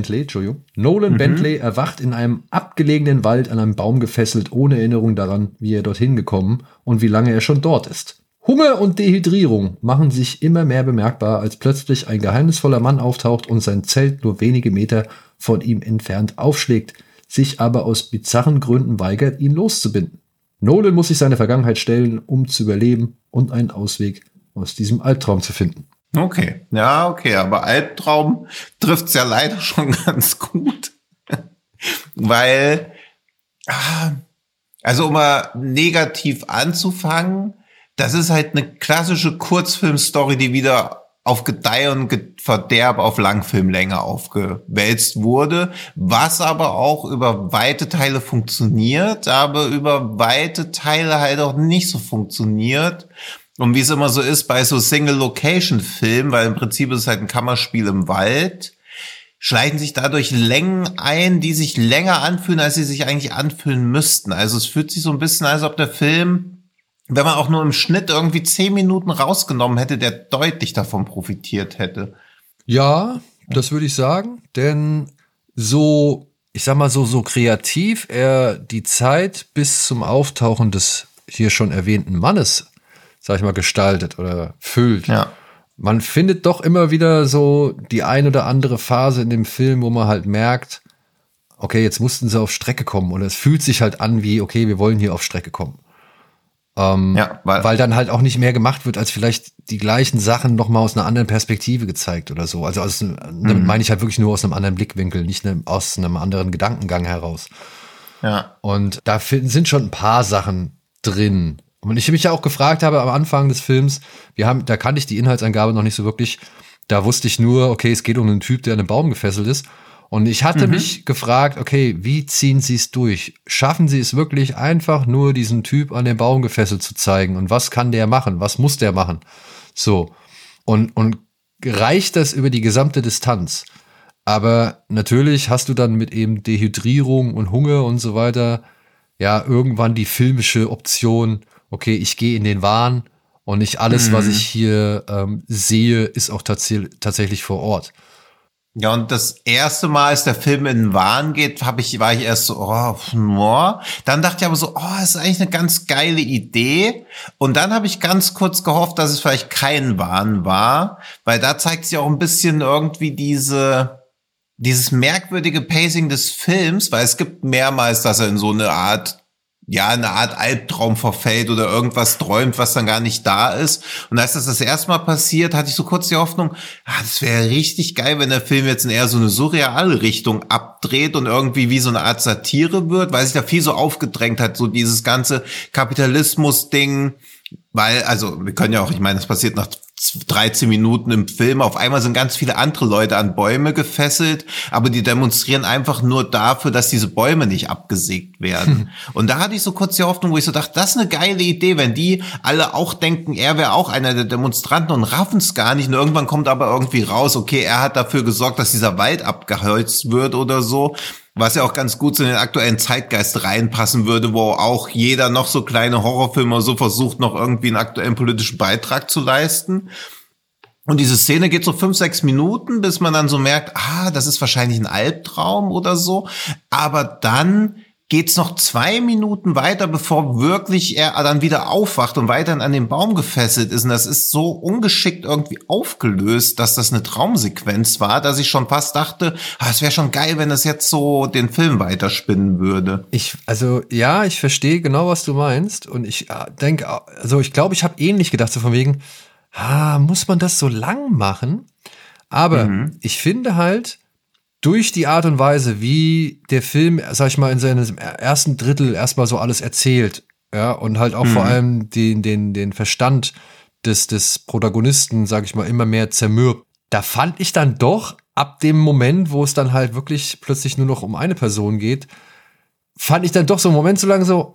erwacht in einem abgelegenen Wald an einem Baum gefesselt, ohne Erinnerung daran, wie er dorthin gekommen und wie lange er schon dort ist. Hunger und Dehydrierung machen sich immer mehr bemerkbar, als plötzlich ein geheimnisvoller Mann auftaucht und sein Zelt nur wenige Meter von ihm entfernt aufschlägt, sich aber aus bizarren Gründen weigert, ihn loszubinden. Nolan muss sich seiner Vergangenheit stellen, um zu überleben und einen Ausweg aus diesem Albtraum zu finden. Okay, ja, okay, aber Albtraum trifft's ja leider schon ganz gut, weil, also um mal negativ anzufangen, das ist halt eine klassische Kurzfilmstory, die wieder auf Gedeih und Verderb auf Langfilmlänge aufgewälzt wurde, was aber auch über weite Teile funktioniert, aber über weite Teile halt auch nicht so funktioniert. Und wie es immer so ist bei so Single-Location-Filmen, weil im Prinzip ist es halt ein Kammerspiel im Wald, schleichen sich dadurch Längen ein, die sich länger anfühlen, als sie sich eigentlich anfühlen müssten. Also es fühlt sich so ein bisschen, als ob der Film, wenn man auch nur im Schnitt irgendwie 10 Minuten rausgenommen hätte, der deutlich davon profitiert hätte. Ja, das würde ich sagen, denn so, ich sag mal so kreativ er die Zeit bis zum Auftauchen des hier schon erwähnten Mannes, sag ich mal, gestaltet oder füllt. Ja. Man findet doch immer wieder so die ein oder andere Phase in dem Film, wo man halt merkt, okay, jetzt mussten sie auf Strecke kommen oder es fühlt sich halt an wie, okay, wir wollen hier auf Strecke kommen. Weil dann halt auch nicht mehr gemacht wird, als vielleicht die gleichen Sachen noch mal aus einer anderen Perspektive gezeigt oder so. Also damit meine ich halt wirklich nur aus einem anderen Blickwinkel, nicht aus einem anderen Gedankengang heraus. Ja. Und da sind schon ein paar Sachen drin. Und ich mich ja auch gefragt habe am Anfang des Films, da kannte ich die Inhaltsangabe noch nicht so wirklich. Da wusste ich nur, okay, es geht um einen Typ, der an einem Baum gefesselt ist. Und ich hatte mich gefragt, okay, wie ziehen sie es durch? Schaffen sie es wirklich einfach nur, diesen Typ an den Baum gefesselt zu zeigen? Und was kann der machen? Was muss der machen? So. Und reicht das über die gesamte Distanz? Aber natürlich hast du dann mit eben Dehydrierung und Hunger und so weiter ja irgendwann die filmische Option, okay, ich gehe in den Wahn und nicht alles, was ich hier sehe, ist auch tatsächlich vor Ort. Ja, und das erste Mal, als der Film in den Wahn geht, war ich erst so, dann dachte ich aber so, das ist eigentlich eine ganz geile Idee. Und dann habe ich ganz kurz gehofft, dass es vielleicht kein Wahn war, weil da zeigt sich auch ein bisschen irgendwie dieses merkwürdige Pacing des Films, weil es gibt mehrmals, dass er in so eine Art Albtraum verfällt oder irgendwas träumt, was dann gar nicht da ist. Und als das erste Mal passiert, hatte ich so kurz die Hoffnung, das wäre richtig geil, wenn der Film jetzt in eher so eine surreale Richtung abdreht und irgendwie wie so eine Art Satire wird, weil sich da viel so aufgedrängt hat, so dieses ganze Kapitalismus-Ding, weil, also, wir können ja auch, ich meine, das passiert nach 13 Minuten im Film. Auf einmal sind ganz viele andere Leute an Bäume gefesselt, aber die demonstrieren einfach nur dafür, dass diese Bäume nicht abgesägt werden. Und da hatte ich so kurz die Hoffnung, wo ich so dachte, das ist eine geile Idee, wenn die alle auch denken, er wäre auch einer der Demonstranten und raffen es gar nicht. Und irgendwann kommt aber irgendwie raus, okay, er hat dafür gesorgt, dass dieser Wald abgeholzt wird oder so. Was ja auch ganz gut so in den aktuellen Zeitgeist reinpassen würde, wo auch jeder noch so kleine Horrorfilme so versucht, noch irgendwie einen aktuellen politischen Beitrag zu leisten. Und diese Szene geht so 5-6 Minuten, bis man dann so merkt, das ist wahrscheinlich ein Albtraum oder so. Aber dann geht's noch 2 Minuten weiter, bevor wirklich er dann wieder aufwacht und weiterhin an den Baum gefesselt ist. Und das ist so ungeschickt irgendwie aufgelöst, dass das eine Traumsequenz war, dass ich schon fast dachte, es wäre schon geil, wenn es jetzt so den Film weiterspinnen würde. Ich verstehe genau, was du meinst. Und ich denke, also ich glaube, ich habe ähnlich gedacht, so von wegen, muss man das so lang machen? Aber ich finde halt, durch die Art und Weise, wie der Film, sag ich mal, in seinem ersten Drittel erstmal so alles erzählt, ja, und halt auch vor allem den Verstand des Protagonisten, sag ich mal, immer mehr zermürbt, da fand ich dann doch, ab dem Moment, wo es dann halt wirklich plötzlich nur noch um eine Person geht, fand ich dann doch so einen Moment so lang so,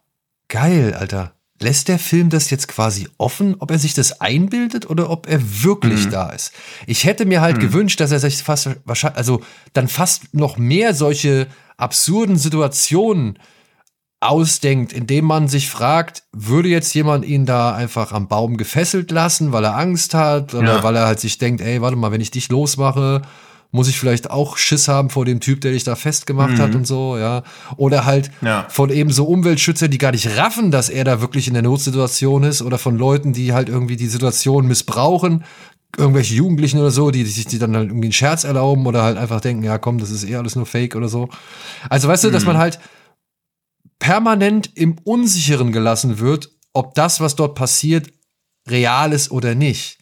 geil, Alter. Lässt der Film das jetzt quasi offen, ob er sich das einbildet oder ob er wirklich da ist? Ich hätte mir halt gewünscht, dass er sich dann fast noch mehr solche absurden Situationen ausdenkt, indem man sich fragt, würde jetzt jemand ihn da einfach am Baum gefesselt lassen, weil er Angst hat oder weil er halt sich denkt, ey, warte mal, wenn ich dich losmache, muss ich vielleicht auch Schiss haben vor dem Typ, der dich da festgemacht hat und so, ja. Oder halt von eben so Umweltschützern, die gar nicht raffen, dass er da wirklich in der Notsituation ist, oder von Leuten, die halt irgendwie die Situation missbrauchen, irgendwelche Jugendlichen oder so, die dann halt irgendwie einen Scherz erlauben oder halt einfach denken, ja komm, das ist eh alles nur Fake oder so. Also weißt du, dass man halt permanent im Unsicheren gelassen wird, ob das, was dort passiert, real ist oder nicht.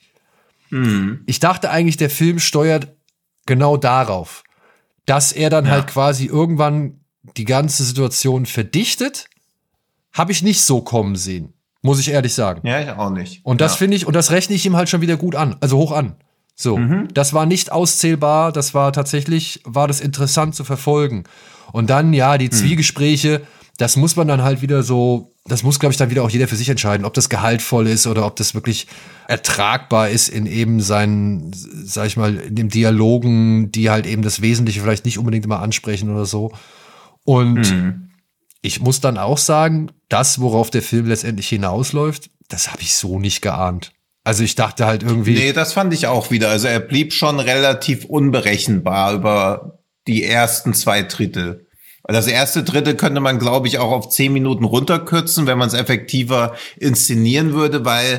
Ich dachte eigentlich, der Film steuert genau darauf, dass er dann halt quasi irgendwann die ganze Situation verdichtet, habe ich nicht so kommen sehen, muss ich ehrlich sagen. Ja, ich auch nicht. Und das finde ich, und das rechne ich ihm halt schon wieder gut an, also hoch an. So, das war nicht auszählbar, das war das interessant zu verfolgen. Und dann, die Zwiegespräche, das muss man dann halt wieder so, das muss, glaube ich, dann wieder auch jeder für sich entscheiden, ob das gehaltvoll ist oder ob das wirklich ertragbar ist in eben seinen, sag ich mal, in den Dialogen, die halt eben das Wesentliche vielleicht nicht unbedingt immer ansprechen oder so. Und ich muss dann auch sagen, das, worauf der Film letztendlich hinausläuft, das habe ich so nicht geahnt. Also ich dachte halt irgendwie. Nee, das fand ich auch wieder. Also er blieb schon relativ unberechenbar über die ersten 2 Drittel. Das erste Drittel könnte man, glaube ich, auch auf 10 Minuten runterkürzen, wenn man es effektiver inszenieren würde, weil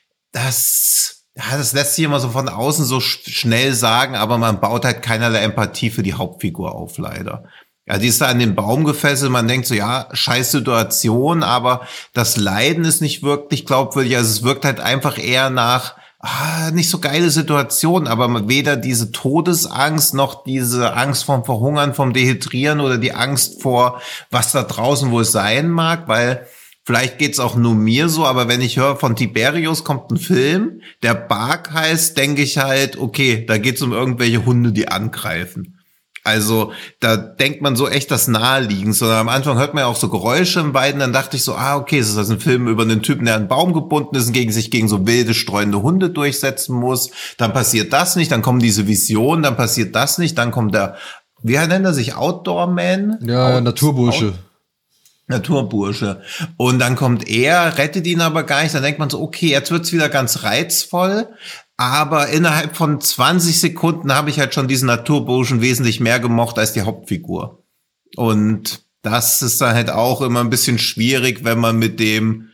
das lässt sich immer so von außen so schnell sagen, aber man baut halt keinerlei Empathie für die Hauptfigur auf, leider. Ja, die ist da an den Baum gefesselt, man denkt so, scheiß Situation, aber das Leiden ist nicht wirklich glaubwürdig, also es wirkt halt einfach eher nach, nicht so geile Situation, aber weder diese Todesangst noch diese Angst vom Verhungern, vom Dehydrieren oder die Angst vor, was da draußen wohl sein mag, weil vielleicht geht's auch nur mir so, aber wenn ich höre, von Tiberius kommt ein Film, der Bark heißt, denke ich halt, okay, da geht's um irgendwelche Hunde, die angreifen. Also da denkt man so echt das Naheliegend, sondern am Anfang hört man ja auch so Geräusche im Weiden, dann dachte ich so, okay, es ist also ein Film über einen Typen, der an einen Baum gebunden ist und sich gegen so wilde, streunende Hunde durchsetzen muss. Dann passiert das nicht, dann kommen diese Visionen, dann passiert das nicht, dann kommt der, wie nennt er sich, Outdoor-Man? Ja, Naturbursche. Naturbursche. Und dann kommt er, rettet ihn aber gar nicht, dann denkt man so, okay, jetzt wird's wieder ganz reizvoll. Aber innerhalb von 20 Sekunden habe ich halt schon diesen Naturburschen wesentlich mehr gemocht als die Hauptfigur. Und das ist dann halt auch immer ein bisschen schwierig, wenn man mit dem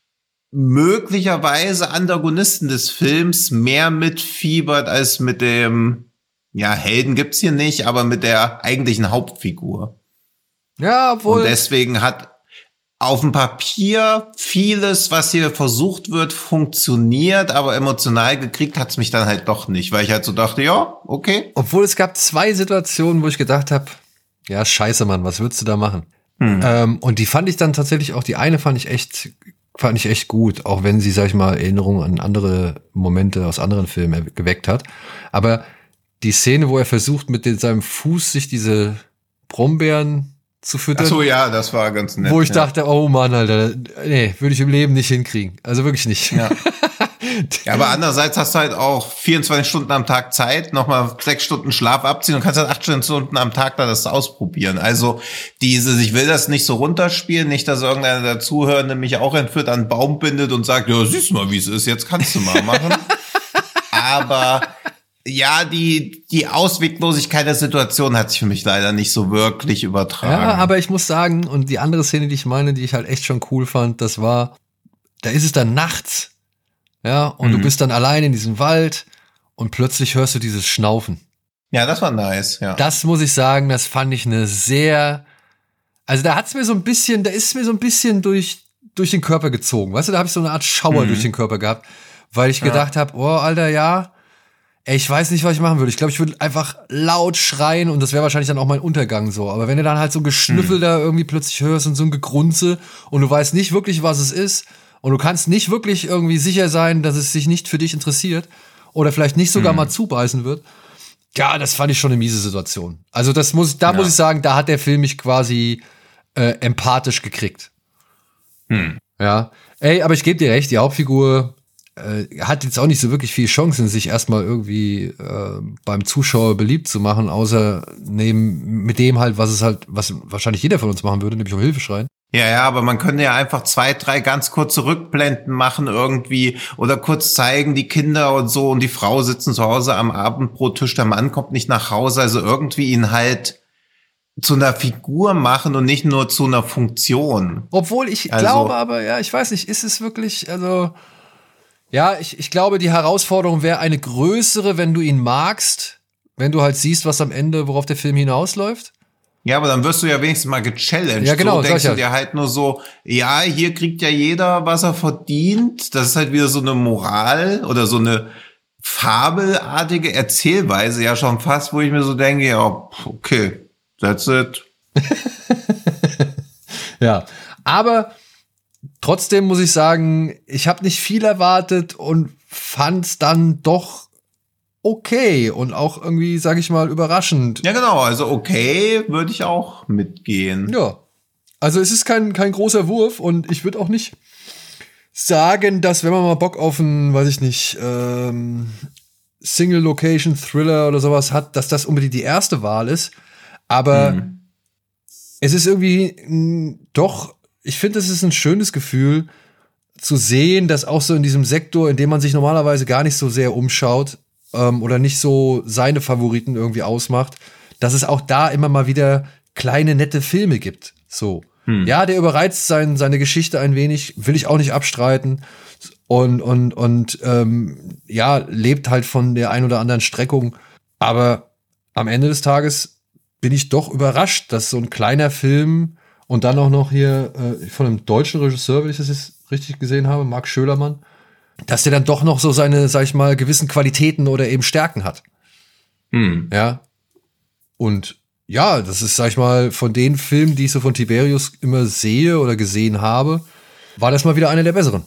möglicherweise Antagonisten des Films mehr mitfiebert als mit dem, Helden gibt's hier nicht, aber mit der eigentlichen Hauptfigur. Ja, obwohl. Und deswegen hat auf dem Papier vieles, was hier versucht wird, funktioniert, aber emotional gekriegt hat's mich dann halt doch nicht, weil ich halt so dachte, okay. Obwohl es gab 2 Situationen, wo ich gedacht habe, scheiße, Mann, was würdest du da machen? Und die fand ich dann tatsächlich auch, die eine fand ich echt gut, auch wenn sie, sag ich mal, Erinnerungen an andere Momente aus anderen Filmen geweckt hat. Aber die Szene, wo er versucht, mit seinem Fuß sich diese Brombeeren zu füttern. Ach so, das war ganz nett. Wo ich dachte, oh Mann, Alter, nee, würde ich im Leben nicht hinkriegen. Also wirklich nicht. Ja. Aber andererseits hast du halt auch 24 Stunden am Tag Zeit, nochmal 6 Stunden Schlaf abziehen und kannst halt 8 Stunden am Tag da das ausprobieren. Also ich will das nicht so runterspielen, nicht, dass irgendeiner der Zuhörende mich auch entführt, an einen Baum bindet und sagt, siehst du mal, wie es ist, jetzt kannst du mal machen. Aber Ja, die Ausweglosigkeit der Situation hat sich für mich leider nicht so wirklich übertragen. Ja, aber ich muss sagen, und die andere Szene, die ich meine, die ich halt echt schon cool fand, da ist es dann nachts, ja, und du bist dann allein in diesem Wald und plötzlich hörst du dieses Schnaufen. Ja, das war nice, ja. Das muss ich sagen, das fand ich also da ist mir so ein bisschen durch den Körper gezogen, weißt du, da habe ich so eine Art Schauer durch den Körper gehabt, weil ich gedacht habe, oh, Alter, ja, ey, ich weiß nicht, was ich machen würde. Ich glaube, ich würde einfach laut schreien und das wäre wahrscheinlich dann auch mein Untergang so. Aber wenn du dann halt so ein Geschnüffel da irgendwie plötzlich hörst und so ein Gegrunze und du weißt nicht wirklich, was es ist und du kannst nicht wirklich irgendwie sicher sein, dass es sich nicht für dich interessiert oder vielleicht nicht sogar mal zubeißen wird, ja, das fand ich schon eine miese Situation. Also muss ich sagen, da hat der Film mich quasi empathisch gekriegt. Ja, ey, aber ich gebe dir recht, die Hauptfigur hat jetzt auch nicht so wirklich viel Chancen, sich erstmal irgendwie beim Zuschauer beliebt zu machen, außer mit dem halt, was wahrscheinlich jeder von uns machen würde, nämlich um Hilfe schreien. Ja, aber man könnte ja einfach 2, 3 ganz kurze Rückblenden machen irgendwie oder kurz zeigen, die Kinder und so und die Frau sitzen zu Hause am Abendbrottisch, der Mann kommt nicht nach Hause, also irgendwie ihn halt zu einer Figur machen und nicht nur zu einer Funktion. Obwohl ich glaube aber, ja, ich weiß nicht, ist es wirklich, also ja, ich glaube, die Herausforderung wäre eine größere, wenn du ihn magst, wenn du halt siehst, was am Ende, worauf der Film hinausläuft. Ja, aber dann wirst du ja wenigstens mal gechallenged. Ja, genau. So denkst du dir halt nur so, ja, hier kriegt ja jeder, was er verdient. Das ist halt wieder so eine Moral oder so eine fabelartige Erzählweise ja schon fast, wo ich mir so denke, ja, okay, that's it. Ja, aber trotzdem muss ich sagen, ich habe nicht viel erwartet und fand's dann doch okay und auch irgendwie, sag ich mal, überraschend. Ja, genau, also okay, würde ich auch mitgehen. Ja, also es ist kein großer Wurf und ich würde auch nicht sagen, dass wenn man mal Bock auf einen, weiß ich nicht, Single-Location-Thriller oder sowas hat, dass das unbedingt die erste Wahl ist. Aber es ist irgendwie doch, ich finde, es ist ein schönes Gefühl zu sehen, dass auch so in diesem Sektor, in dem man sich normalerweise gar nicht so sehr umschaut, oder nicht so seine Favoriten irgendwie ausmacht, dass es auch da immer mal wieder kleine, nette Filme gibt. So. Ja, der überreizt seine Geschichte ein wenig, will ich auch nicht abstreiten. Und ja, lebt halt von der ein oder anderen Streckung. Aber am Ende des Tages bin ich doch überrascht, dass so ein kleiner Film und dann auch noch hier von einem deutschen Regisseur, wenn ich das jetzt richtig gesehen habe, Marc Schölermann, dass der dann doch noch so seine, sag ich mal, gewissen Qualitäten oder eben Stärken hat. Ja. Und ja, das ist, sag ich mal, von den Filmen, die ich so von Tiberius immer sehe oder gesehen habe, war das mal wieder einer der besseren.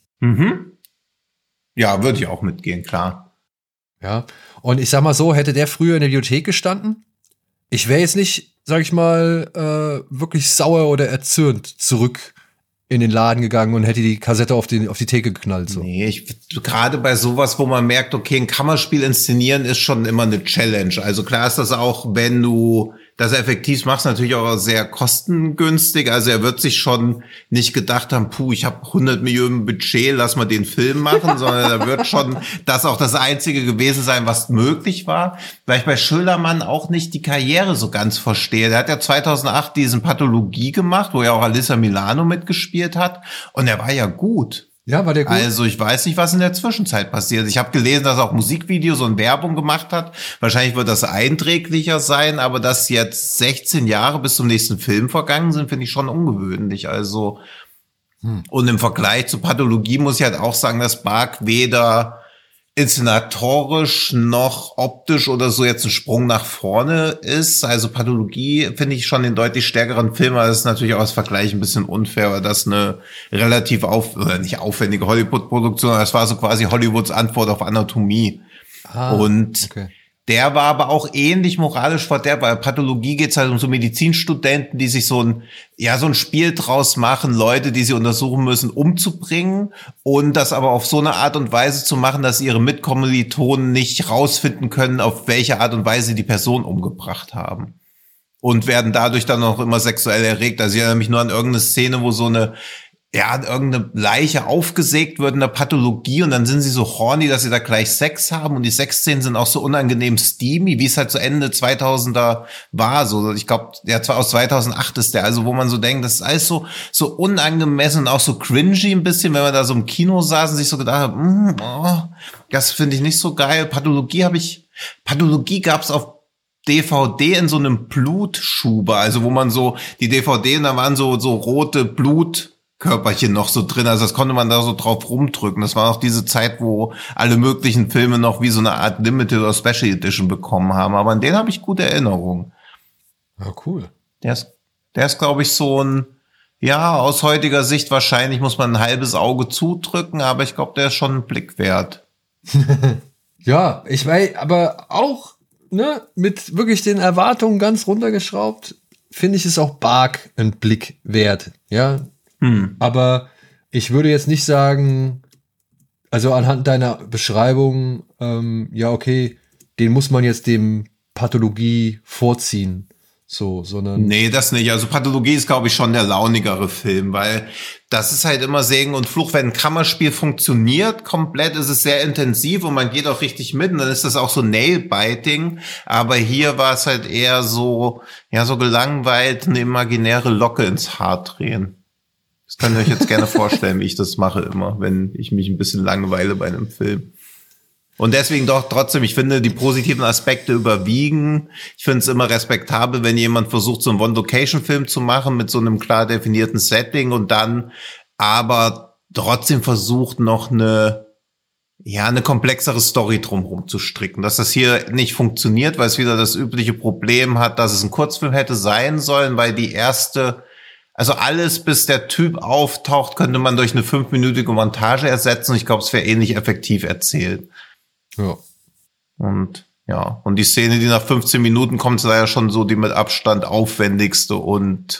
Ja, würde ich auch mitgehen, klar. Ja. Und ich sag mal so, hätte der früher in der Bibliothek gestanden, ich wäre jetzt nicht, sag ich mal, wirklich sauer oder erzürnt zurück in den Laden gegangen und hätte die Kassette auf die Theke geknallt. So. Nee, gerade bei sowas, wo man merkt, okay, ein Kammerspiel inszenieren ist schon immer eine Challenge. Also klar ist das auch, wenn du das effektiv machst, natürlich auch sehr kostengünstig. Also er wird sich schon nicht gedacht haben, ich habe 100 Millionen Budget, lass mal den Film machen, sondern da wird schon das auch das Einzige gewesen sein, was möglich war. Weil ich bei Schölermann auch nicht die Karriere so ganz verstehe. Der hat ja 2008 diesen Pathologie gemacht, wo ja auch Alyssa Milano mitgespielt hat. Und er war ja gut. Ja, war der gut? Also ich weiß nicht, was in der Zwischenzeit passiert. Ich habe gelesen, dass er auch Musikvideos und Werbung gemacht hat. Wahrscheinlich wird das einträglicher sein, aber dass jetzt 16 Jahre bis zum nächsten Film vergangen sind, finde ich schon ungewöhnlich. Also und im Vergleich zu Pathologie muss ich halt auch sagen, dass Bark weder inszenatorisch noch optisch oder so jetzt ein Sprung nach vorne ist. Also Pathologie finde ich schon den deutlich stärkeren Film, aber das ist natürlich auch als Vergleich ein bisschen unfair, weil das eine relativ nicht aufwendige Hollywood-Produktion, das war so quasi Hollywoods Antwort auf Anatomie. Und der war aber auch ähnlich moralisch verderbt, weil Pathologie geht's halt um so Medizinstudenten, die sich so ein Spiel draus machen, Leute, die sie untersuchen müssen, umzubringen und das aber auf so eine Art und Weise zu machen, dass ihre Mitkommilitonen nicht rausfinden können, auf welche Art und Weise die Person umgebracht haben. Und werden dadurch dann auch immer sexuell erregt. Also ich erinnere mich nur an irgendeine Szene, wo so eine ja, irgendeine Leiche aufgesägt wird in der Pathologie und dann sind sie so horny, dass sie da gleich Sex haben und die Sexszenen sind auch so unangenehm steamy, wie es halt so Ende 2000er war, so, ich glaube, der zwar aus 2008 ist der, also wo man so denkt, das ist alles so unangemessen und auch so cringy ein bisschen, wenn man da so im Kino saß und sich so gedacht hat, das finde ich nicht so geil. Pathologie gab's auf DVD in so einem Blutschuber, also wo man so die DVD und da waren so rote Blutkörperchen noch so drin, also das konnte man da so drauf rumdrücken. Das war auch diese Zeit, wo alle möglichen Filme noch wie so eine Art Limited oder Special Edition bekommen haben, aber an den habe ich gute Erinnerungen. Ja, cool. Der ist glaube ich so ein, ja, aus heutiger Sicht wahrscheinlich muss man ein halbes Auge zudrücken, aber ich glaube, der ist schon ein Blick wert. Ja, ich weiß, aber auch, ne, mit wirklich den Erwartungen ganz runtergeschraubt, finde ich es auch Bark ein Blick wert, ja. Aber ich würde jetzt nicht sagen, also anhand deiner Beschreibung, ja, okay, den muss man jetzt dem Pathologie vorziehen. So, sondern. Nee, das nicht. Also Pathologie ist, glaube ich, schon der launigere Film, weil das ist halt immer Segen und Fluch. Wenn ein Kammerspiel funktioniert komplett, ist es sehr intensiv und man geht auch richtig mit und dann ist das auch so Nail-Biting. Aber hier war es halt eher so, ja, so gelangweilt, eine imaginäre Locke ins Haar drehen. Das könnt ihr euch jetzt gerne vorstellen, wie ich das mache immer, wenn ich mich ein bisschen langweile bei einem Film. Und deswegen doch trotzdem, ich finde, die positiven Aspekte überwiegen. Ich finde es immer respektabel, wenn jemand versucht, so einen One-Location-Film zu machen mit so einem klar definierten Setting und dann aber trotzdem versucht, noch eine komplexere Story drumherum zu stricken. Dass das hier nicht funktioniert, weil es wieder das übliche Problem hat, dass es ein Kurzfilm hätte sein sollen, weil also alles, bis der Typ auftaucht, könnte man durch eine 5-minütige Montage ersetzen. Und ich glaube, es wäre ähnlich effektiv erzählt. Ja. Und die Szene, die nach 15 Minuten kommt, ist ja schon so die mit Abstand aufwendigste und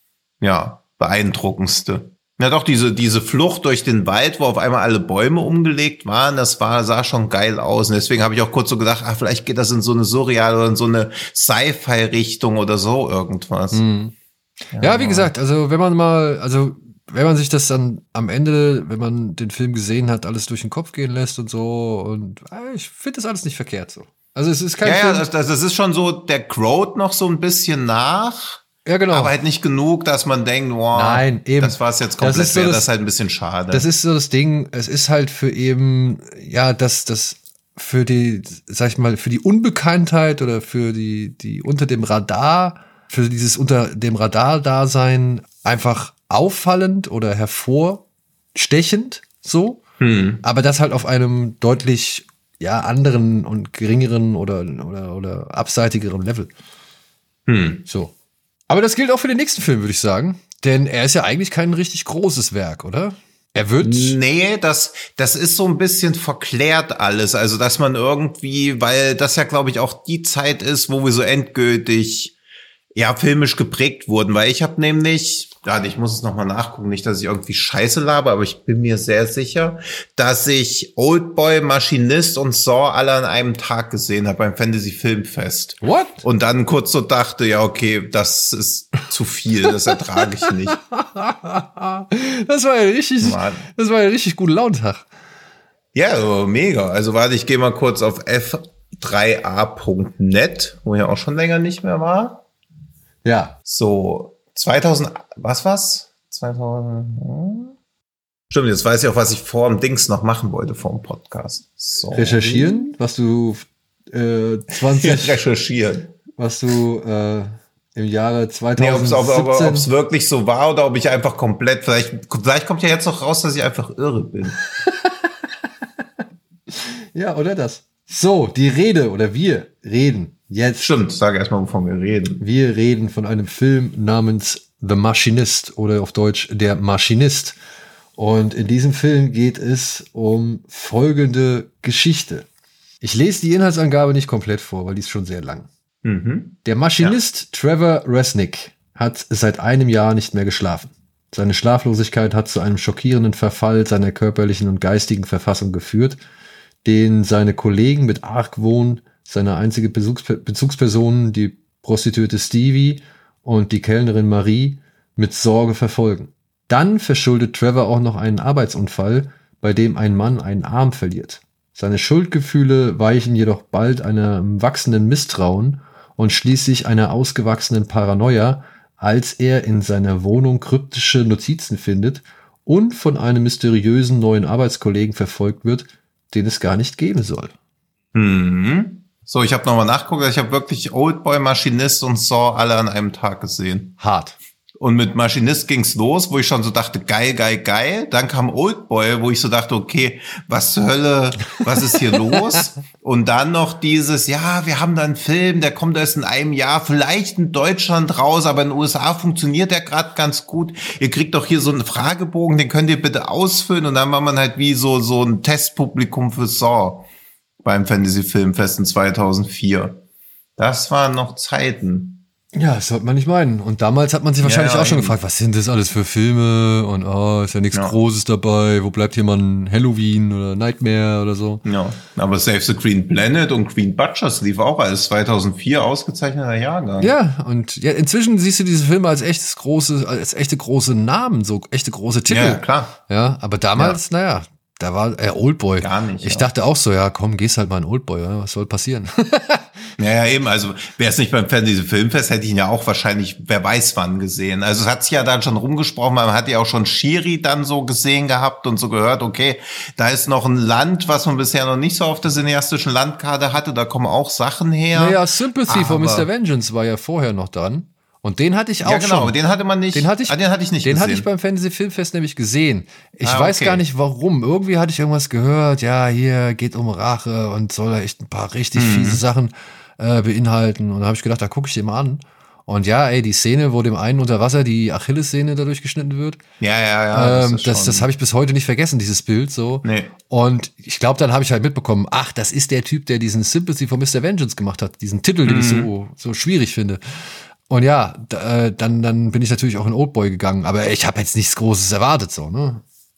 beeindruckendste. Ja doch, diese Flucht durch den Wald, wo auf einmal alle Bäume umgelegt waren, sah schon geil aus. Und deswegen habe ich auch kurz so gedacht, vielleicht geht das in so eine surreale oder in so eine Sci-Fi-Richtung oder so irgendwas. Mhm. Ja, wie gesagt, also wenn man sich das dann am Ende, wenn man den Film gesehen hat, alles durch den Kopf gehen lässt und so, und ich finde das alles nicht verkehrt so. Also es ist kein Film. Das ist schon so, der Crowd noch so ein bisschen nach. Ja, genau. Aber halt nicht genug, dass man denkt, nein, eben. Das war's jetzt komplett, das ist halt ein bisschen schade. Das ist so das Ding, es ist halt für eben, das für die, sag ich mal, für die Unbekanntheit oder für die unter dem Radar, für dieses unter dem Radar-Dasein einfach auffallend oder hervorstechend so, aber das halt auf einem deutlich anderen und geringeren oder abseitigeren Level. So. Aber das gilt auch für den nächsten Film, würde ich sagen, denn er ist ja eigentlich kein richtig großes Werk, oder? Er wird. Nee, das ist so ein bisschen verklärt alles, also dass man irgendwie, weil das ja glaube ich auch die Zeit ist, wo wir so endgültig filmisch geprägt wurden, weil ich habe nämlich, ich muss es nochmal nachgucken, nicht, dass ich irgendwie Scheiße laber, aber ich bin mir sehr sicher, dass ich Oldboy, Maschinist und Saw alle an einem Tag gesehen habe beim Fantasy Filmfest. What? Und dann kurz so dachte, okay, das ist zu viel, das ertrage ich nicht. Das war ja richtig guter Launtag. Ja, mega. Also warte, ich gehe mal kurz auf f3a.net, wo ich auch schon länger nicht mehr war. Ja. So, 2000, was? 2000, Stimmt, jetzt weiß ich auch, was ich vor dem Dings noch machen wollte, vor dem Podcast. So. Recherchieren, was du 20... recherchieren. Was du im Jahre 2017... Nee, ob es wirklich so war oder ob ich einfach komplett, vielleicht kommt ja jetzt noch raus, dass ich einfach irre bin. Ja, oder das. So, wir reden jetzt. Stimmt, sag erstmal, wovon wir reden. Wir reden von einem Film namens The Machinist oder auf Deutsch Der Maschinist. Und in diesem Film geht es um folgende Geschichte. Ich lese die Inhaltsangabe nicht komplett vor, weil die ist schon sehr lang. Der Maschinist Trevor Resnick hat seit einem Jahr nicht mehr geschlafen. Seine Schlaflosigkeit hat zu einem schockierenden Verfall seiner körperlichen und geistigen Verfassung geführt, den seine Kollegen mit Argwohn, seine einzige Bezugsperson, die Prostituierte Stevie und die Kellnerin Marie, mit Sorge verfolgen. Dann verschuldet Trevor auch noch einen Arbeitsunfall, bei dem ein Mann einen Arm verliert. Seine Schuldgefühle weichen jedoch bald einem wachsenden Misstrauen und schließlich einer ausgewachsenen Paranoia, als er in seiner Wohnung kryptische Notizen findet und von einem mysteriösen neuen Arbeitskollegen verfolgt wird, den es gar nicht geben soll. So, ich habe nochmal nachgeguckt, ich habe wirklich Oldboy, Maschinist und Saw alle an einem Tag gesehen. Hart. Und mit Maschinist ging's los, wo ich schon so dachte, geil, geil, geil. Dann kam Oldboy, wo ich so dachte, okay, was zur Hölle, was ist hier los? Und dann noch dieses, ja, wir haben da einen Film, der kommt erst in einem Jahr, vielleicht in Deutschland raus, aber in den USA funktioniert der gerade ganz gut. Ihr kriegt doch hier so einen Fragebogen, den könnt ihr bitte ausfüllen. Und dann war man halt wie so ein Testpublikum für Saw beim Fantasy Filmfest in 2004. Das waren noch Zeiten. Ja, das sollte man nicht meinen. Und damals hat man sich wahrscheinlich auch schon gefragt, was sind das alles für Filme? Und ist ja nichts Großes dabei. Wo bleibt hier mal ein Halloween oder Nightmare oder so? Ja, aber Save the Green Planet und Queen Butchers lief auch als 2004 ausgezeichneter Jahrgang. Ja, und ja, inzwischen siehst du diese Filme als echte große Namen, so echte große Titel. Ja, klar. Ja, aber damals, da war Oldboy. Gar nicht. Ich dachte auch so, ja, komm, gehst halt mal in Oldboy, ja, was soll passieren? Ja, eben, also wäre es nicht beim Fantasy Filmfest, hätte ich ihn ja auch wahrscheinlich, wer weiß wann gesehen. Also es hat sich ja dann schon rumgesprochen, man hat ja auch schon Shiri dann so gesehen gehabt und so gehört, okay, da ist noch ein Land, was man bisher noch nicht so auf der cineastischen Landkarte hatte, da kommen auch Sachen her. Naja, Sympathy for Mr. Vengeance war ja vorher noch dran. Und den hatte ich auch schon. Ja, genau, aber den hatte man nicht. Den hatte ich nicht gesehen. Den hatte ich beim Fantasy Filmfest nämlich gesehen. Ich weiß gar nicht warum. Irgendwie hatte ich irgendwas gehört. Ja, hier geht um Rache und soll echt ein paar richtig fiese Sachen beinhalten. Und da habe ich gedacht, da gucke ich den mal an. Und ja, die Szene, wo dem einen unter Wasser die Achillessehne dadurch geschnitten wird. Ja. Das habe ich bis heute nicht vergessen, dieses Bild so. Nee. Und ich glaube, dann habe ich halt mitbekommen, ach, das ist der Typ, der diesen Sympathy for Mr. Vengeance gemacht hat. Diesen Titel, den ich so schwierig finde. Und ja, dann bin ich natürlich auch in Oldboy gegangen, aber ich habe jetzt nichts Großes erwartet, so, ne?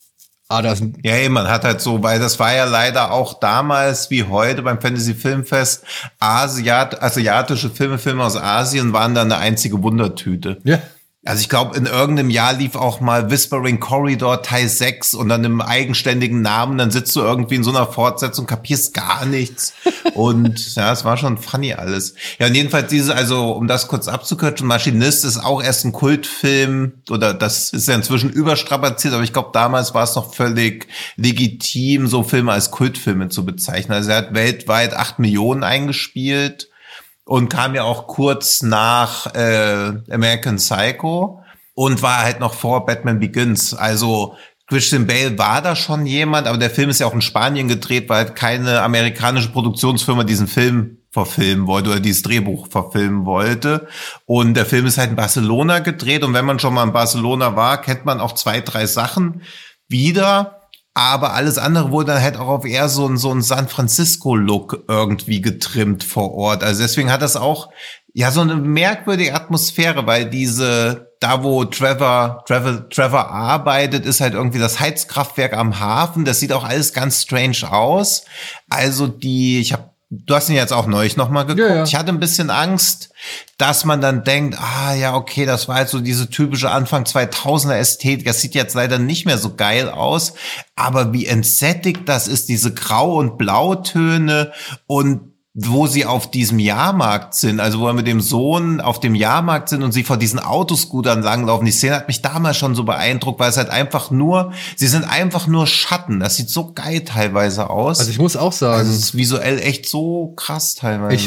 Man hat halt so, weil das war ja leider auch damals wie heute beim Fantasy Filmfest, asiatische Filme aus Asien waren dann eine einzige Wundertüte. Ja. Also ich glaube, in irgendeinem Jahr lief auch mal Whispering Corridor Teil 6 und dann im eigenständigen Namen, dann sitzt du irgendwie in so einer Fortsetzung, kapierst gar nichts. Und ja, es war schon funny alles. Ja, und jedenfalls um das kurz abzukürzen, Maschinist ist auch erst ein Kultfilm, oder das ist ja inzwischen überstrapaziert, aber ich glaube, damals war es noch völlig legitim, so Filme als Kultfilme zu bezeichnen. Also er hat weltweit 8 Millionen eingespielt. Und kam ja auch kurz nach American Psycho und war halt noch vor Batman Begins. Also Christian Bale war da schon jemand, aber der Film ist ja auch in Spanien gedreht, weil halt keine amerikanische Produktionsfirma diesen Film verfilmen wollte oder dieses Drehbuch verfilmen wollte. Und der Film ist halt in Barcelona gedreht. Und wenn man schon mal in Barcelona war, kennt man auch 2, 3 Sachen wieder. Aber alles andere wurde dann halt auch auf eher so ein San Francisco-Look irgendwie getrimmt vor Ort. Also deswegen hat das auch ja so eine merkwürdige Atmosphäre, weil da wo Trevor arbeitet, ist halt irgendwie das Heizkraftwerk am Hafen. Das sieht auch alles ganz strange aus. Also du hast ihn jetzt auch neulich nochmal geguckt. Ja. Ich hatte ein bisschen Angst, dass man dann denkt, okay, das war halt so diese typische Anfang 2000er Ästhetik. Das sieht jetzt leider nicht mehr so geil aus. Aber wie entsättigt das ist, diese Grau- und Blautöne und wo sie auf diesem Jahrmarkt sind, also wo wir mit dem Sohn auf dem Jahrmarkt sind und sie vor diesen Autoscootern langlaufen. Die Szene hat mich damals schon so beeindruckt, weil es halt sie sind einfach nur Schatten. Das sieht so geil teilweise aus. Also ich muss auch sagen, also es ist visuell echt so krass teilweise.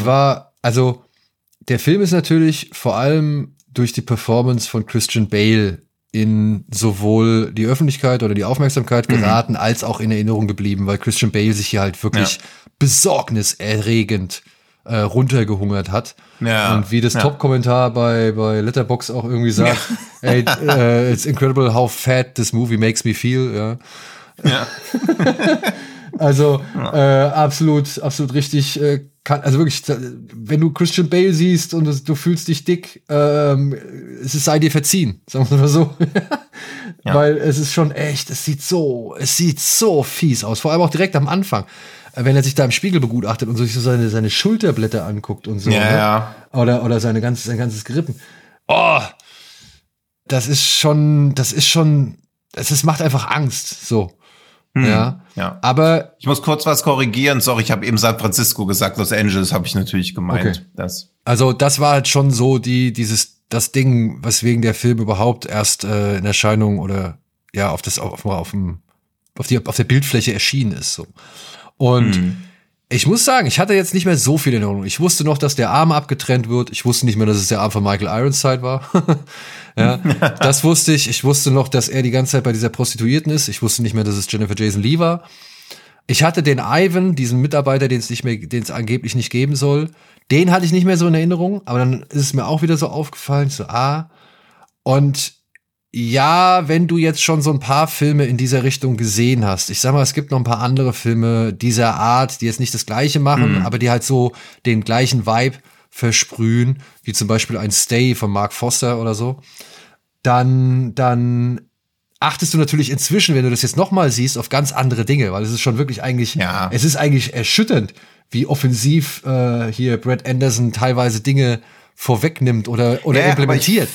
Der Film ist natürlich vor allem durch die Performance von Christian Bale in sowohl die Öffentlichkeit oder die Aufmerksamkeit geraten, als auch in Erinnerung geblieben, weil Christian Bale sich hier halt wirklich besorgniserregend runtergehungert hat. Ja. Und wie das Top-Kommentar bei Letterboxd auch irgendwie sagt, it's incredible how fat this movie makes me feel. Ja. Also absolut richtig. Also wirklich, wenn du Christian Bale siehst und du fühlst dich dick, es sei dir verziehen, sagen wir mal so. Ja. Weil es ist schon echt, es sieht so fies aus. Vor allem auch direkt am Anfang, wenn er sich da im Spiegel begutachtet und sich so seine Schulterblätter anguckt und so. Ja, ne? Oder sein ganzes Gerippen. Oh! macht einfach Angst, so. Ja. Aber ich muss kurz was korrigieren. Sorry, ich habe eben San Francisco gesagt. Los Angeles habe ich natürlich gemeint. Okay. Also das war halt schon so das Ding, weswegen der Film überhaupt erst in Erscheinung oder ja auf der Bildfläche erschienen ist. So. Und ich muss sagen, ich hatte jetzt nicht mehr so viel in Erinnerung. Ich wusste noch, dass der Arm abgetrennt wird. Ich wusste nicht mehr, dass es der Arm von Michael Ironside war. Ja, das wusste ich. Ich wusste noch, dass er die ganze Zeit bei dieser Prostituierten ist. Ich wusste nicht mehr, dass es Jennifer Jason Leigh war. Ich hatte den Ivan, diesen Mitarbeiter, den es angeblich nicht geben soll. Den hatte ich nicht mehr so in Erinnerung. Aber dann ist es mir auch wieder so aufgefallen. Und ja, wenn du jetzt schon so ein paar Filme in dieser Richtung gesehen hast, ich sag mal, es gibt noch ein paar andere Filme dieser Art, die jetzt nicht das Gleiche machen, aber die halt so den gleichen Vibe versprühen, wie zum Beispiel ein Stay von Mark Foster oder so, dann achtest du natürlich inzwischen, wenn du das jetzt nochmal siehst, auf ganz andere Dinge, weil es ist schon wirklich es ist eigentlich erschütternd, wie offensiv hier Brad Anderson teilweise Dinge vorwegnimmt oder implementiert.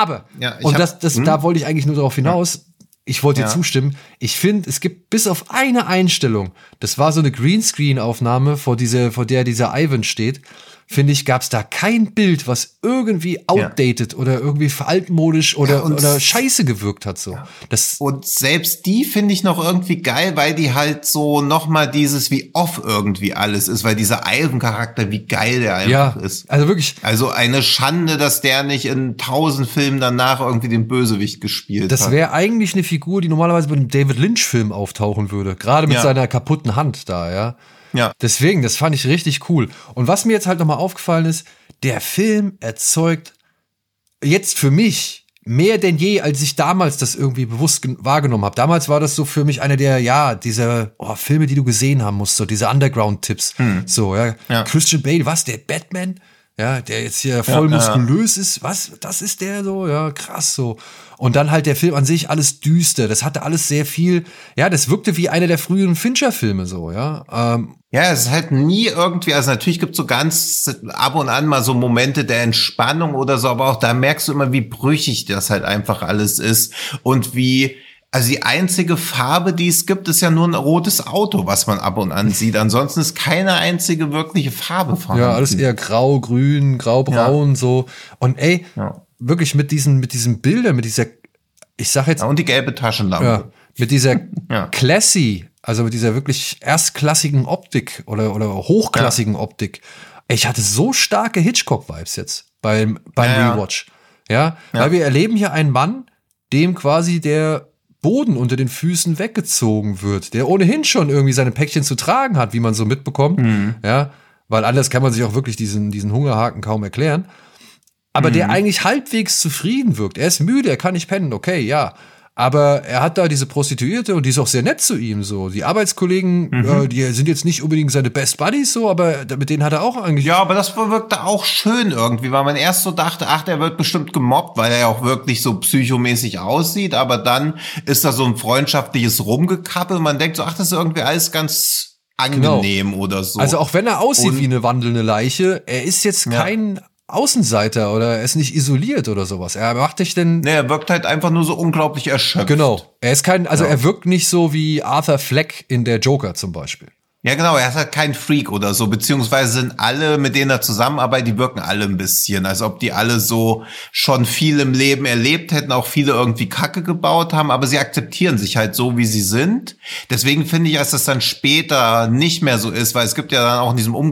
Da wollte ich eigentlich nur darauf hinaus. Ich wollte dir zustimmen. Ich finde, es gibt bis auf eine Einstellung, das war so eine Greenscreen-Aufnahme, vor der dieser Ivan steht, finde ich, gab es da kein Bild, was irgendwie outdated oder irgendwie veraltmodisch oder scheiße gewirkt hat. So. Und selbst die finde ich noch irgendwie geil, weil die halt so nochmal dieses wie off irgendwie alles ist, weil dieser Ivan-Charakter, wie geil der einfach ist. Also wirklich. Also eine Schande, dass der nicht in 1000 Filmen danach irgendwie den Bösewicht gespielt hat. Das wäre eigentlich eine Figur, die normalerweise bei einem David Lynch-Film auftauchen würde. Gerade mit seiner kaputten Hand da, ja. Ja. Deswegen, das fand ich richtig cool. Und was mir jetzt halt nochmal aufgefallen ist, der Film erzeugt jetzt für mich mehr denn je, als ich damals das irgendwie bewusst wahrgenommen habe. Damals war das so für mich einer dieser Filme, die du gesehen haben musst, so diese Underground-Tipps. So, ja. Christian Bale, was, der Batman? Ja, der jetzt hier voll muskulös ist. Was, das ist der so? Ja, krass so. Und dann halt der Film an sich, alles düster. Das hatte alles sehr viel, das wirkte wie einer der früheren Fincher-Filme so, ja. Es ist halt nie irgendwie, also natürlich gibt's so ganz ab und an mal so Momente der Entspannung oder so, aber auch da merkst du immer, wie brüchig das halt einfach alles ist und also die einzige Farbe, die es gibt, ist ja nur ein rotes Auto, was man ab und an sieht. Ansonsten ist keine einzige wirkliche Farbe vorhanden. Ja, alles eher grau, grün, grau-braun, so. Und wirklich mit diesen Bildern, mit dieser, ich sag jetzt. Und die gelbe Taschenlampe. Mit dieser classy, also mit dieser wirklich erstklassigen Optik oder hochklassigen Optik. Ich hatte so starke Hitchcock-Vibes jetzt beim Rewatch. Ja, weil wir erleben hier einen Mann, dem quasi der Boden unter den Füßen weggezogen wird, der ohnehin schon irgendwie seine Päckchen zu tragen hat, wie man so mitbekommt. Ja, weil anders kann man sich auch wirklich diesen Hungerhaken kaum erklären. Aber der eigentlich halbwegs zufrieden wirkt. Er ist müde, er kann nicht pennen, okay, ja. Aber er hat da diese Prostituierte und die ist auch sehr nett zu ihm, so. Die Arbeitskollegen, die sind jetzt nicht unbedingt seine Best Buddies, so, aber mit denen hat er auch eigentlich. Ja, aber das wirkte auch schön irgendwie, weil man erst so dachte, der wird bestimmt gemobbt, weil er ja auch wirklich so psychomäßig aussieht, aber dann ist da so ein freundschaftliches Rumgekappel und man denkt so, das ist irgendwie alles ganz angenehm oder so. Also auch wenn er aussieht wie eine wandelnde Leiche, er ist jetzt kein Außenseiter oder er ist nicht isoliert oder sowas. Er macht dich denn. Er wirkt halt einfach nur so unglaublich erschöpft. Genau. Er ist er wirkt nicht so wie Arthur Fleck in der Joker zum Beispiel. Ja, genau, er ist halt kein Freak oder so, beziehungsweise sind alle, mit denen er zusammenarbeitet, die wirken alle ein bisschen, als ob die alle so schon viel im Leben erlebt hätten, auch viele irgendwie Kacke gebaut haben, aber sie akzeptieren sich halt so, wie sie sind. Deswegen finde ich, dass das dann später nicht mehr so ist, weil es gibt ja dann auch in diesem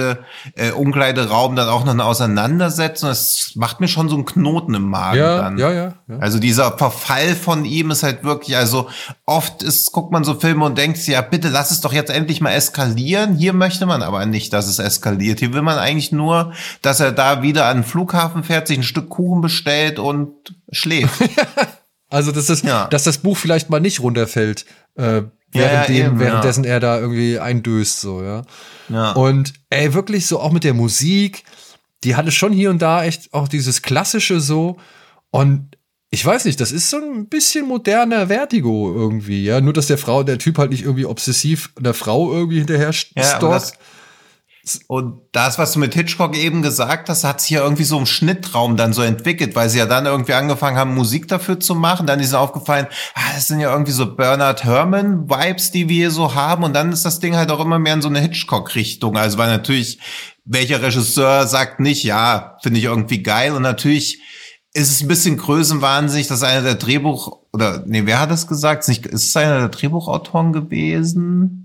Umkleideraum dann auch noch eine Auseinandersetzung. Das macht mir schon so einen Knoten im Magen dann. Ja. Also dieser Verfall von ihm ist halt wirklich, also oft guckt man so Filme und denkt sich, ja bitte lass es doch jetzt endlich mal eskalieren. Hier möchte man aber nicht, dass es eskaliert. Hier will man eigentlich nur, dass er da wieder an den Flughafen fährt, sich ein Stück Kuchen bestellt und schläft. Also dass das Buch vielleicht mal nicht runterfällt, währenddessen er da irgendwie eindöst, so, ja. Und wirklich so auch mit der Musik, die hatte schon hier und da echt auch dieses Klassische so. Und ich weiß nicht, das ist so ein bisschen moderner Vertigo irgendwie, ja. Nur, dass der Typ halt nicht irgendwie obsessiv einer Frau irgendwie hinterher stalkt. Und das, was du mit Hitchcock eben gesagt hast, hat sich ja irgendwie so im Schnittraum dann so entwickelt, weil sie ja dann irgendwie angefangen haben, Musik dafür zu machen. Dann ist ihnen aufgefallen, das sind ja irgendwie so Bernard Herrmann-Vibes, die wir hier so haben. Und dann ist das Ding halt auch immer mehr in so eine Hitchcock-Richtung. Also weil natürlich, welcher Regisseur sagt nicht, ja, finde ich irgendwie geil. Und natürlich ist es ein bisschen größenwahnsinnig, dass einer der wer hat das gesagt? Ist es einer der Drehbuchautoren gewesen?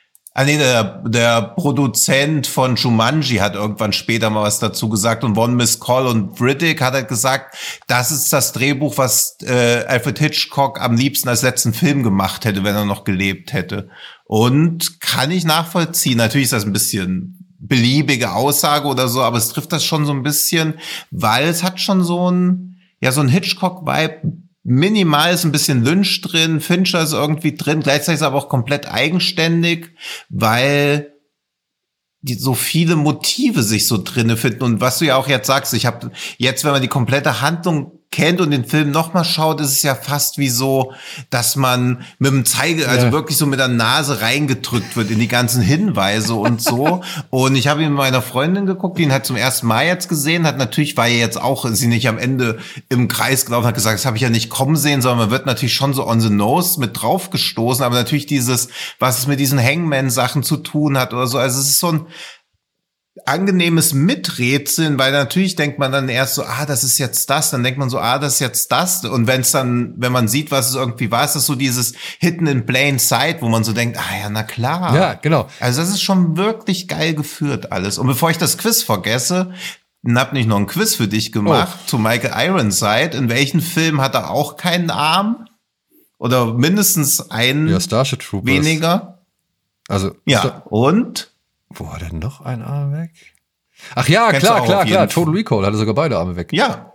Der Produzent von Jumanji hat irgendwann später mal was dazu gesagt und One Miss Call und Riddick hat halt gesagt, das ist das Drehbuch, was Alfred Hitchcock am liebsten als letzten Film gemacht hätte, wenn er noch gelebt hätte. Und kann ich nachvollziehen. Natürlich ist das ein bisschen beliebige Aussage oder so, aber es trifft das schon so ein bisschen, weil es hat schon so ein Hitchcock-Vibe. Minimal ist ein bisschen Lynch drin, Fincher ist irgendwie drin, gleichzeitig ist aber auch komplett eigenständig, weil so viele Motive sich so drinne finden. Und was du ja auch jetzt sagst, ich habe jetzt, wenn man die komplette Handlung kennt und den Film nochmal schaut, ist es ja fast wie so, dass man mit dem also wirklich so mit der Nase reingedrückt wird in die ganzen Hinweise und so. Und ich habe ihn mit meiner Freundin geguckt, die ihn halt zum ersten Mal jetzt gesehen hat. Natürlich war jetzt auch sie nicht am Ende im Kreis gelaufen, hat gesagt, das habe ich ja nicht kommen sehen, sondern man wird natürlich schon so on the nose mit drauf gestoßen. Aber natürlich was es mit diesen Hangman-Sachen zu tun hat oder so. Also es ist so ein angenehmes Miträtseln, weil natürlich denkt man dann erst so, das ist jetzt das, dann denkt man so, das ist jetzt das, und wenn man sieht, was es irgendwie war, ist das so dieses Hidden in Plain Sight, wo man so denkt, ja, na klar. Ja, genau. Also das ist schon wirklich geil geführt alles. Und bevor ich das Quiz vergesse, hab nicht noch ein Quiz für dich gemacht zu Michael Ironside. In welchem Film hat er auch keinen Arm? Oder mindestens einen Starship Troopers. Weniger? Also und? Wo hat er noch einen Arm weg? Ach ja, klar. Total Recall hatte sogar beide Arme weg. Ja.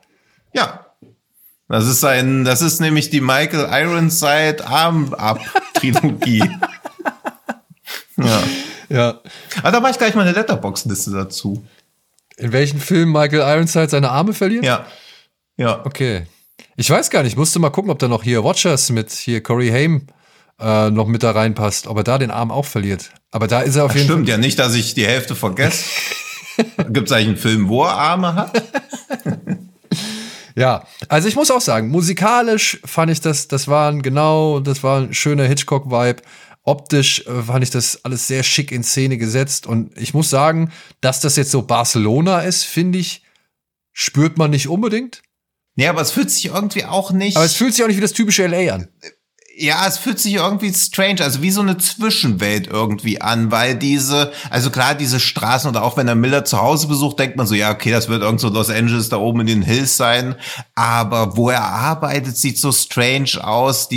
Das ist nämlich die Michael Ironside Arm-Up-Trilogie. Ja. Aber da mache ich gleich mal eine Letterboxd-Liste dazu. In welchem Film Michael Ironside seine Arme verliert? Ja. Okay. Ich weiß gar nicht, ich musste mal gucken, ob da noch hier Watchers mit hier Corey Haim noch mit da reinpasst, ob er da den Arm auch verliert. Aber da ist er auf jeden Fall. Stimmt ja nicht, dass ich die Hälfte vergesse. Gibt es eigentlich einen Film, wo er Arme hat? Ja, also ich muss auch sagen, musikalisch fand ich das war ein schöner Hitchcock-Vibe. Optisch fand ich das alles sehr schick in Szene gesetzt. Und ich muss sagen, dass das jetzt so Barcelona ist, finde ich, spürt man nicht unbedingt. Nee, aber es fühlt sich irgendwie auch nicht. Aber es fühlt sich auch nicht wie das typische LA an. Ja, es fühlt sich irgendwie strange, also wie so eine Zwischenwelt irgendwie an, weil diese Straßen oder auch wenn er Miller zu Hause besucht, denkt man so, ja, okay, das wird irgend so Los Angeles da oben in den Hills sein, aber wo er arbeitet, sieht so strange aus,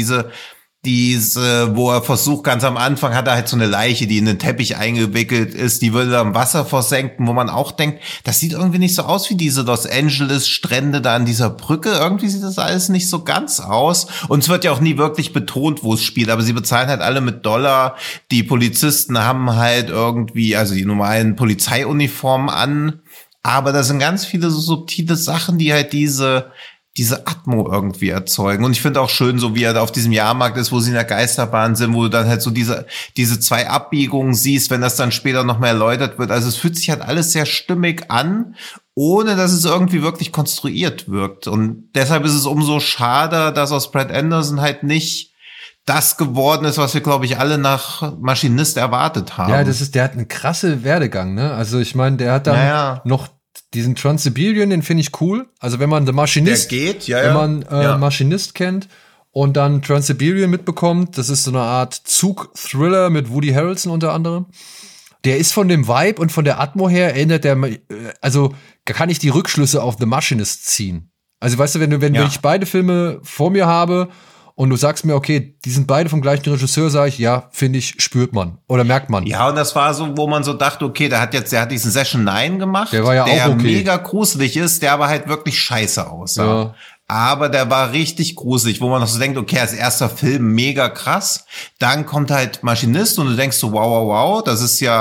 wo er versucht, ganz am Anfang hat er halt so eine Leiche, die in den Teppich eingewickelt ist, die würde er im Wasser versenken, wo man auch denkt, das sieht irgendwie nicht so aus wie diese Los Angeles Strände da an dieser Brücke, irgendwie sieht das alles nicht so ganz aus und es wird ja auch nie wirklich betont, wo es spielt, aber sie bezahlen halt alle mit $, die Polizisten haben halt irgendwie, also die normalen Polizeiuniformen an, aber da sind ganz viele so subtile Sachen, die halt diese Atmo irgendwie erzeugen. Und ich finde auch schön, so wie er da auf diesem Jahrmarkt ist, wo sie in der Geisterbahn sind, wo du dann halt so diese 2 Abbiegungen siehst, wenn das dann später noch mehr erläutert wird. Also es fühlt sich halt alles sehr stimmig an, ohne dass es irgendwie wirklich konstruiert wirkt. Und deshalb ist es umso schade, dass aus Brad Anderson halt nicht das geworden ist, was wir, glaube ich, alle nach Maschinist erwartet haben. Ja, der hat eine krasse Werdegang, ne? Also ich meine, der hat dann noch diesen Trans-Siberian, den finde ich cool. Also wenn man The Machinist, wenn man Maschinist kennt und dann Trans-Siberian mitbekommt, das ist so eine Art Zug-Thriller mit Woody Harrelson unter anderem. Der ist von dem Vibe und von der Atmo her erinnert also kann ich die Rückschlüsse auf The Machinist ziehen. Also weißt du, wenn ich beide Filme vor mir habe und du sagst mir, okay, die sind beide vom gleichen Regisseur, sage ich, ja, finde ich, spürt man oder merkt man. Ja, und das war so, wo man so dachte, okay, der hat diesen Session 9 gemacht, der war ja auch okay, mega gruselig ist, der aber halt wirklich scheiße aussah. Ja. Aber der war richtig gruselig, wo man noch so denkt, okay, als erster Film mega krass. Dann kommt halt Maschinist und du denkst so, wow, das ist ja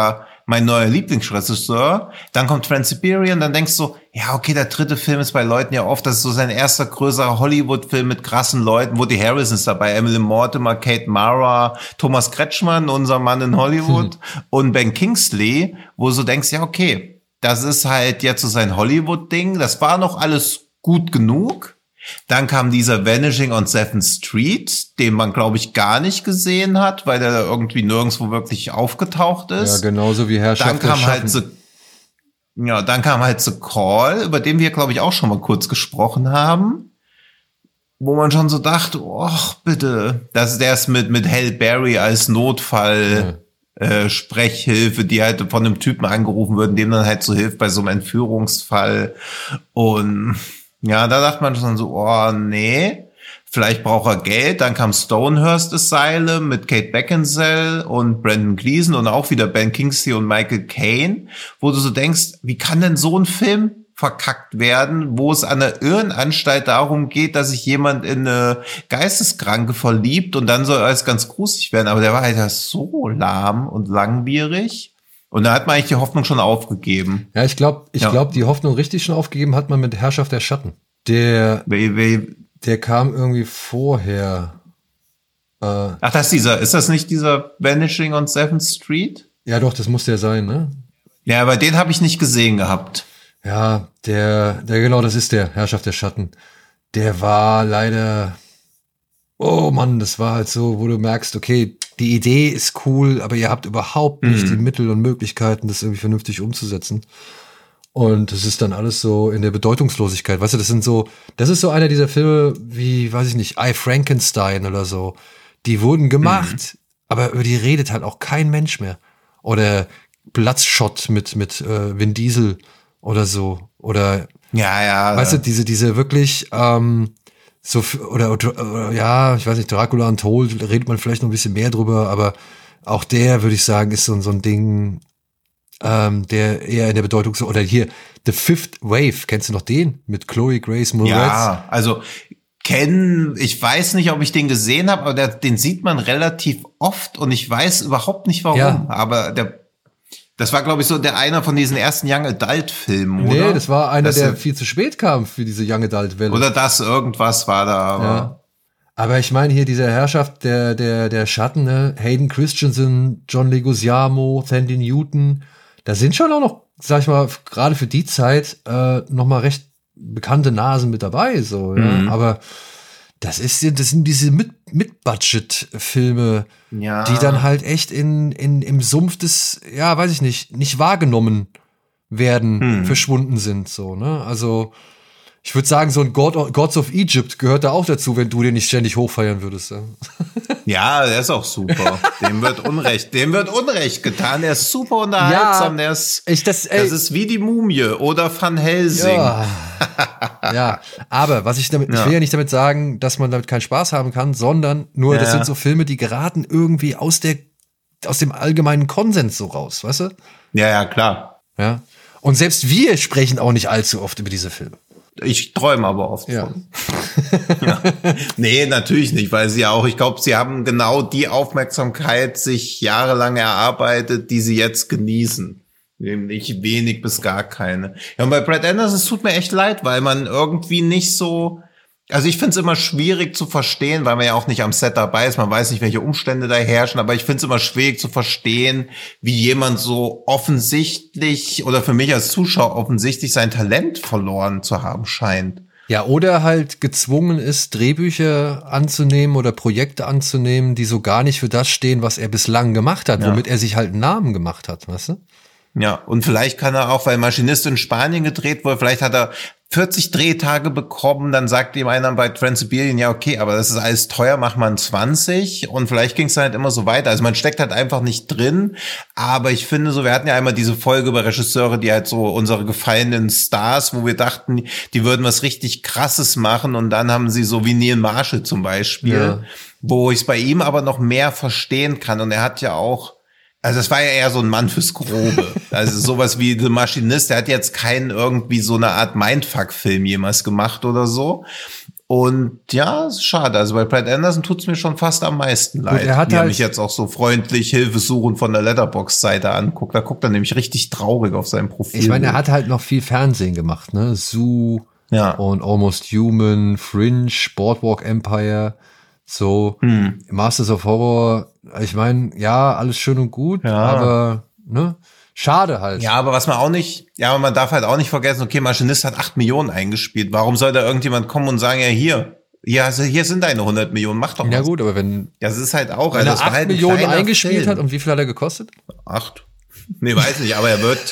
mein neuer Lieblingsregisseur. Dann kommt Trans-Siberian, dann denkst du, ja, okay, der dritte Film ist bei Leuten ja oft, das ist so sein erster größerer Hollywood-Film mit krassen Leuten. Woody Harrelson ist dabei, Emily Mortimer, Kate Mara, Thomas Kretschmann, unser Mann in Hollywood und Ben Kingsley, wo du so denkst, ja, okay, das ist halt jetzt so sein Hollywood-Ding. Das war noch alles gut genug. Dann kam dieser Vanishing on 7th Street, den man, glaube ich, gar nicht gesehen hat, weil der irgendwie nirgendwo wirklich aufgetaucht ist. Ja, genauso wie Herrschaft der Schatten. Dann kam halt The Call, über den wir, glaube ich, auch schon mal kurz gesprochen haben, wo man schon so dachte, ach, bitte, der ist mit Halle Berry als Notfall Sprechhilfe, die halt von einem Typen angerufen wird, dem dann halt so hilft bei so einem Entführungsfall. Und ja, da dachte man schon so, oh nee, vielleicht braucht er Geld. Dann kam Stonehurst Asylum mit Kate Beckinsale und Brendan Gleeson und auch wieder Ben Kingsley und Michael Caine, wo du so denkst, wie kann denn so ein Film verkackt werden, wo es an einer Irrenanstalt darum geht, dass sich jemand in eine Geisteskranke verliebt und dann soll alles ganz gruselig werden. Aber der war halt ja so lahm und langwierig. Und da hat man eigentlich die Hoffnung schon aufgegeben. Ja, ich glaube, die Hoffnung richtig schon aufgegeben hat man mit Herrschaft der Schatten. Der kam irgendwie vorher. Ach, ist das nicht dieser Vanishing on 7th Street? Ja, doch, das muss der sein, ne? Ja, aber den habe ich nicht gesehen gehabt. Ja, genau, das ist der Herrschaft der Schatten. Der war leider, oh Mann, das war halt so, wo du merkst, okay, die Idee ist cool, aber ihr habt überhaupt nicht die Mittel und Möglichkeiten, das irgendwie vernünftig umzusetzen. Und es ist dann alles so in der Bedeutungslosigkeit. Weißt du, das ist so einer dieser Filme wie, weiß ich nicht, I, Frankenstein oder so. Die wurden gemacht, aber über die redet halt auch kein Mensch mehr. Oder Bloodshot mit Vin Diesel oder so. Oder, ja. Weißt du, diese wirklich, so, oder ja, ich weiß nicht, Dracula Untold, redet man vielleicht noch ein bisschen mehr drüber, aber auch der, würde ich sagen, ist so ein Ding, der eher in der Bedeutung so, oder hier, The Fifth Wave, kennst du noch den? Mit Chloe Grace Moretz? Ja, also ich weiß nicht, ob ich den gesehen habe, aber den sieht man relativ oft und ich weiß überhaupt nicht warum, aber das war, glaube ich, so einer von diesen ersten Young Adult-Filmen, oder? Nee, das war einer, der viel zu spät kam für diese Young Adult-Welle. Oder irgendwas war da, aber. Ja. Aber ich meine hier diese Herrschaft der Schatten, ne? Hayden Christensen, John Leguizamo, Thandie Newton, da sind schon auch noch, sag ich mal, gerade für die Zeit noch mal recht bekannte Nasen mit dabei, so, ja. Aber das sind diese Mid-Budget-Filme, die dann halt echt im Sumpf des, ja, weiß ich nicht wahrgenommen werden, verschwunden sind, so, ne? Also, ich würde sagen, so ein Gods of Egypt gehört da auch dazu, wenn du den nicht ständig hochfeiern würdest. Ja, ja, der ist auch super. Dem wird Unrecht getan. Der ist super unterhaltsam. Ja, das ist wie die Mumie oder Van Helsing. Ja, aber ich will ja nicht damit sagen, dass man damit keinen Spaß haben kann, sondern nur, das sind so Filme, die geraten irgendwie aus dem allgemeinen Konsens so raus, weißt du? Ja, klar. Ja. Und selbst wir sprechen auch nicht allzu oft über diese Filme. Ich träume aber oft von. Ja. Nee, natürlich nicht, weil ich glaube, sie haben genau die Aufmerksamkeit sich jahrelang erarbeitet, die sie jetzt genießen. Nämlich wenig bis gar keine. Ja, und bei Brad Anderson, es tut mir echt leid, weil man irgendwie nicht so, also ich finde es immer schwierig zu verstehen, weil man ja auch nicht am Set dabei ist, man weiß nicht, welche Umstände da herrschen, aber ich finde es immer schwierig zu verstehen, wie jemand so offensichtlich oder für mich als Zuschauer offensichtlich sein Talent verloren zu haben scheint. Ja, oder halt gezwungen ist, Drehbücher anzunehmen oder Projekte anzunehmen, die so gar nicht für das stehen, was er bislang gemacht hat, womit er sich halt einen Namen gemacht hat, weißt du? Ja, und vielleicht kann er auch, weil Maschinist in Spanien gedreht wurde, vielleicht hat er 40 Drehtage bekommen, dann sagt ihm einer bei Trans-Siberian, ja okay, aber das ist alles teuer, macht man 20 und vielleicht ging es dann halt immer so weiter. Also man steckt halt einfach nicht drin, aber ich finde so, wir hatten ja einmal diese Folge über Regisseure, die halt so unsere gefallenen Stars, wo wir dachten, die würden was richtig Krasses machen und dann haben sie so wie Neil Marshall zum Beispiel, wo ich es bei ihm aber noch mehr verstehen kann und er hat ja auch, also es war ja eher so ein Mann fürs Grobe. Also sowas wie The Machinist, der hat jetzt keinen irgendwie so eine Art Mindfuck-Film jemals gemacht oder so. Und ja, ist schade. Also bei Brad Anderson tut's mir schon fast am meisten leid. Er hat Wie er halt mich jetzt auch so freundlich hilfesuchend von der Letterboxd-Seite anguckt. Da guckt er nämlich richtig traurig auf sein Profil. Ich meine, er hat halt noch viel Fernsehen gemacht, ne? Zoo und Almost Human, Fringe, Boardwalk Empire, so Masters of Horror. Ich meine, ja, alles schön und gut, aber ne? Schade halt. Ja, aber was man auch nicht, aber man darf halt auch nicht vergessen, okay, Maschinist hat 8 Millionen eingespielt. Warum soll da irgendjemand kommen und sagen, hier sind deine 100 Millionen, mach doch was. Ja gut, aber wenn das ist halt auch, wenn also er 8 Millionen eingespielt hat, und wie viel hat er gekostet? 8. Nee, weiß nicht, aber er wird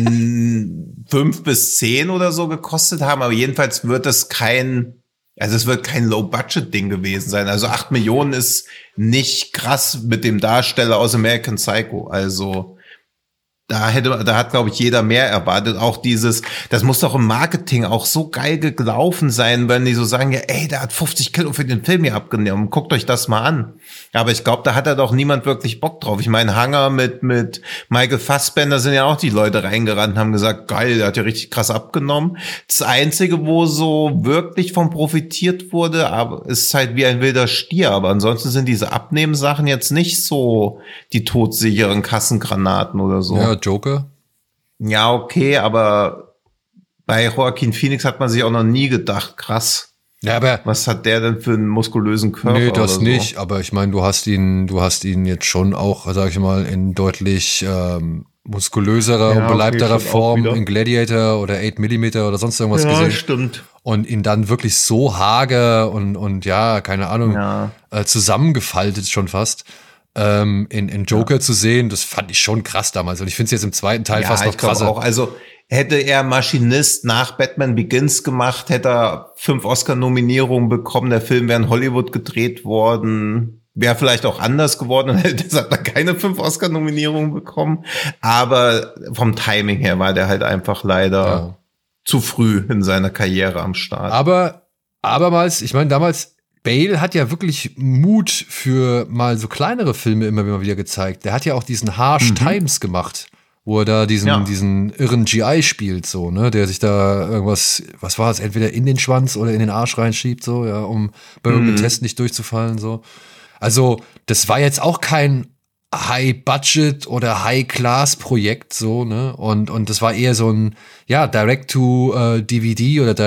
5 bis 10 oder so gekostet haben, aber jedenfalls wird es kein Low-Budget-Ding gewesen sein. Also 8 Millionen ist nicht krass mit dem Darsteller aus American Psycho. Also da hat, glaube ich, jeder mehr erwartet. Auch das muss doch im Marketing auch so geil gelaufen sein, wenn die so sagen, ja, ey, der hat 50 Kilo für den Film hier abgenommen. Guckt euch das mal an. Aber ich glaube, da hat doch niemand wirklich Bock drauf. Ich meine, Hangar mit Michael Fassbender sind ja auch die Leute reingerannt und haben gesagt, geil, der hat ja richtig krass abgenommen. Das Einzige, wo so wirklich von profitiert wurde, aber ist halt wie ein wilder Stier. Aber ansonsten sind diese Abnehmsachen jetzt nicht so die todsicheren Kassengranaten oder so. Ja, Joker. Ja, okay, aber bei Joaquin Phoenix hat man sich auch noch nie gedacht, krass. Ja, aber was hat der denn für einen muskulösen Körper? Nee, das oder nicht, so? Aber ich meine, du hast ihn jetzt schon auch, sag ich mal, in deutlich muskulöserer und beleibterer Form in Gladiator oder 8mm oder sonst irgendwas gesehen. Ja, stimmt. Und ihn dann wirklich so hager und ja, keine Ahnung, zusammengefaltet schon fast. In Joker zu sehen, das fand ich schon krass damals. Und ich finde es jetzt im zweiten Teil fast noch krasser. Auch, also hätte er Maschinist nach Batman Begins gemacht, hätte er 5 Oscar-Nominierungen bekommen, der Film wäre in Hollywood gedreht worden, wäre vielleicht auch anders geworden, dann hätte er keine 5 Oscar-Nominierungen bekommen. Aber vom Timing her war der halt einfach leider zu früh in seiner Karriere am Start. Aber abermals, ich meine, damals Bale hat ja wirklich Mut für mal so kleinere Filme immer wieder gezeigt. Der hat ja auch diesen Harsh Times gemacht, wo er da diesen irren GI spielt, so, ne, der sich da irgendwas, was war es, entweder in den Schwanz oder in den Arsch reinschiebt, so, ja, um bei irgendeinem Test nicht durchzufallen, so. Also, das war jetzt auch kein High-Budget oder High-Class-Projekt, so, ne, und das war eher so ein, Direct-to-DVD oder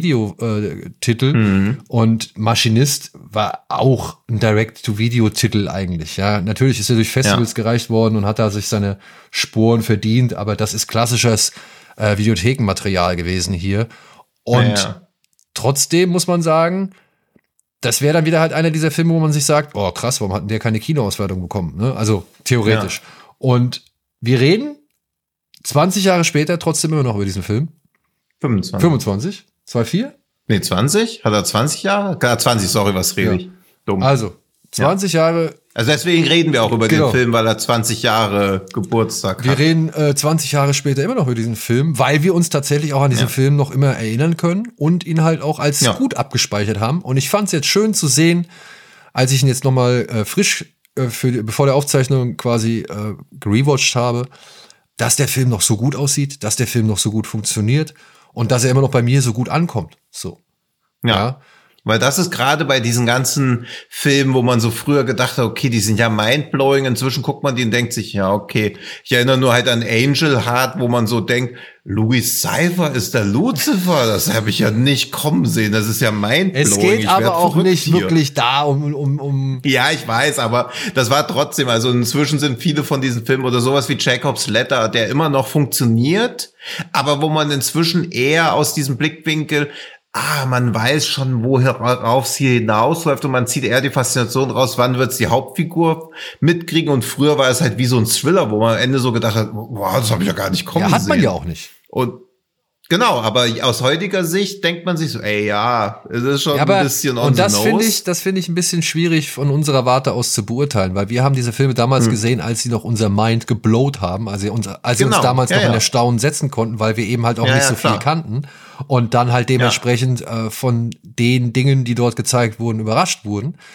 Direct-to-Video-Titel und Maschinist war auch ein Direct-to-Video-Titel eigentlich, ja. Natürlich ist er durch Festivals gereicht worden und hat da sich seine Sporen verdient, aber das ist klassisches Videothekenmaterial gewesen hier. Und trotzdem muss man sagen, das wäre dann wieder halt einer dieser Filme, wo man sich sagt, oh krass, warum hatten der keine Kinoauswertung bekommen? Ne? Also theoretisch. Ja. Und wir reden 20 Jahre später trotzdem immer noch über diesen Film. 25? 2,4? Nee, 20? Hat er 20 Jahre? 20, sorry, was rede ich? Dumm. Also, 20 Jahre. Also deswegen reden wir auch über den Film, weil er 20 Jahre Geburtstag hat. Wir reden 20 Jahre später immer noch über diesen Film, weil wir uns tatsächlich auch an diesen Film noch immer erinnern können und ihn halt auch als gut abgespeichert haben. Und ich fand es jetzt schön zu sehen, als ich ihn jetzt nochmal frisch bevor der Aufzeichnung quasi gerewatcht habe, dass der Film noch so gut aussieht, dass der Film noch so gut funktioniert und dass er immer noch bei mir so gut ankommt. So. Ja. Weil das ist gerade bei diesen ganzen Filmen, wo man so früher gedacht hat, okay, die sind ja mindblowing. Inzwischen guckt man die und denkt sich, ja, okay. Ich erinnere nur halt an Angel Heart, wo man so denkt, Louis Cypher ist der Lucifer. Das habe ich ja nicht kommen sehen. Das ist ja mindblowing. Es geht aber auch nicht wirklich da um. Ja, ich weiß, aber das war trotzdem, also inzwischen sind viele von diesen Filmen oder sowas wie Jacob's Ladder, der immer noch funktioniert, aber wo man inzwischen eher aus diesem Blickwinkel man weiß schon, worauf es hier hinausläuft und man zieht eher die Faszination raus, wann wird's die Hauptfigur mitkriegen und früher war es halt wie so ein Thriller, wo man am Ende so gedacht hat, boah, das habe ich ja gar nicht kommen sehen. Ja, hat man ja auch nicht. Und genau, aber aus heutiger Sicht denkt man sich so, es ist schon ein bisschen on the nose. Und das finde ich ein bisschen schwierig von unserer Warte aus zu beurteilen, weil wir haben diese Filme damals gesehen, als sie noch unser Mind geblowt haben, als sie uns damals noch in Erstaunen setzen konnten, weil wir eben halt auch nicht so viel kannten und dann halt dementsprechend von den Dingen, die dort gezeigt wurden, überrascht wurden.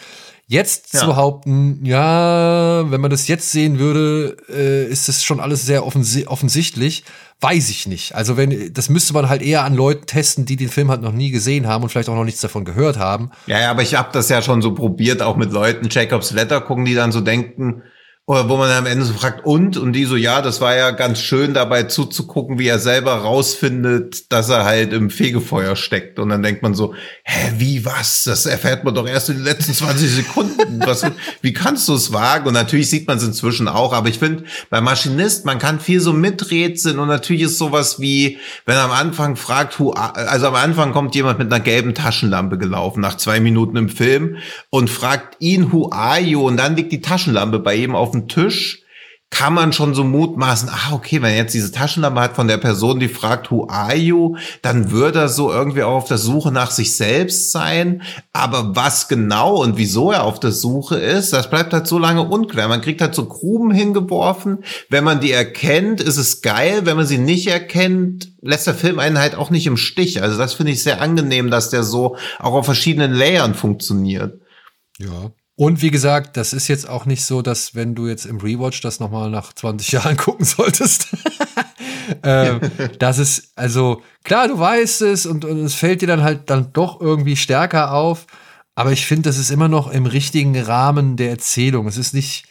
Jetzt zu behaupten, ja, wenn man das jetzt sehen würde, ist das schon alles sehr offensichtlich, weiß ich nicht. Also das müsste man halt eher an Leuten testen, die den Film halt noch nie gesehen haben und vielleicht auch noch nichts davon gehört haben. Ja, aber ich habe das ja schon so probiert, auch mit Leuten Jacobs Letter gucken, die dann so denken, oder wo man am Ende so fragt, und die so, ja, das war ja ganz schön dabei zuzugucken, wie er selber rausfindet, dass er halt im Fegefeuer steckt. Und dann denkt man so, wie, was? Das erfährt man doch erst in den letzten 20 Sekunden. Wie kannst du es wagen? Und natürlich sieht man es inzwischen auch. Aber ich finde, bei Maschinist, man kann viel so miträtseln. Und natürlich ist sowas wie, wenn er am Anfang fragt, also am Anfang kommt jemand mit einer gelben Taschenlampe gelaufen, nach 2 Minuten im Film, und fragt ihn, who are you? Und dann liegt die Taschenlampe bei ihm auf dem Tisch, kann man schon so mutmaßen, okay, wenn er jetzt diese Taschenlampe hat von der Person, die fragt, who are you, dann würde er so irgendwie auch auf der Suche nach sich selbst sein. Aber was genau und wieso er auf der Suche ist, das bleibt halt so lange unklar. Man kriegt halt so Gruben hingeworfen. Wenn man die erkennt, ist es geil. Wenn man sie nicht erkennt, lässt der Film einen halt auch nicht im Stich. Also das finde ich sehr angenehm, dass der so auch auf verschiedenen Layern funktioniert. Ja. Und wie gesagt, das ist jetzt auch nicht so, dass wenn du jetzt im Rewatch das nochmal nach 20 Jahren gucken solltest, das ist, also klar, du weißt es und es fällt dir dann halt dann doch irgendwie stärker auf, aber ich finde, das ist immer noch im richtigen Rahmen der Erzählung. Es ist nicht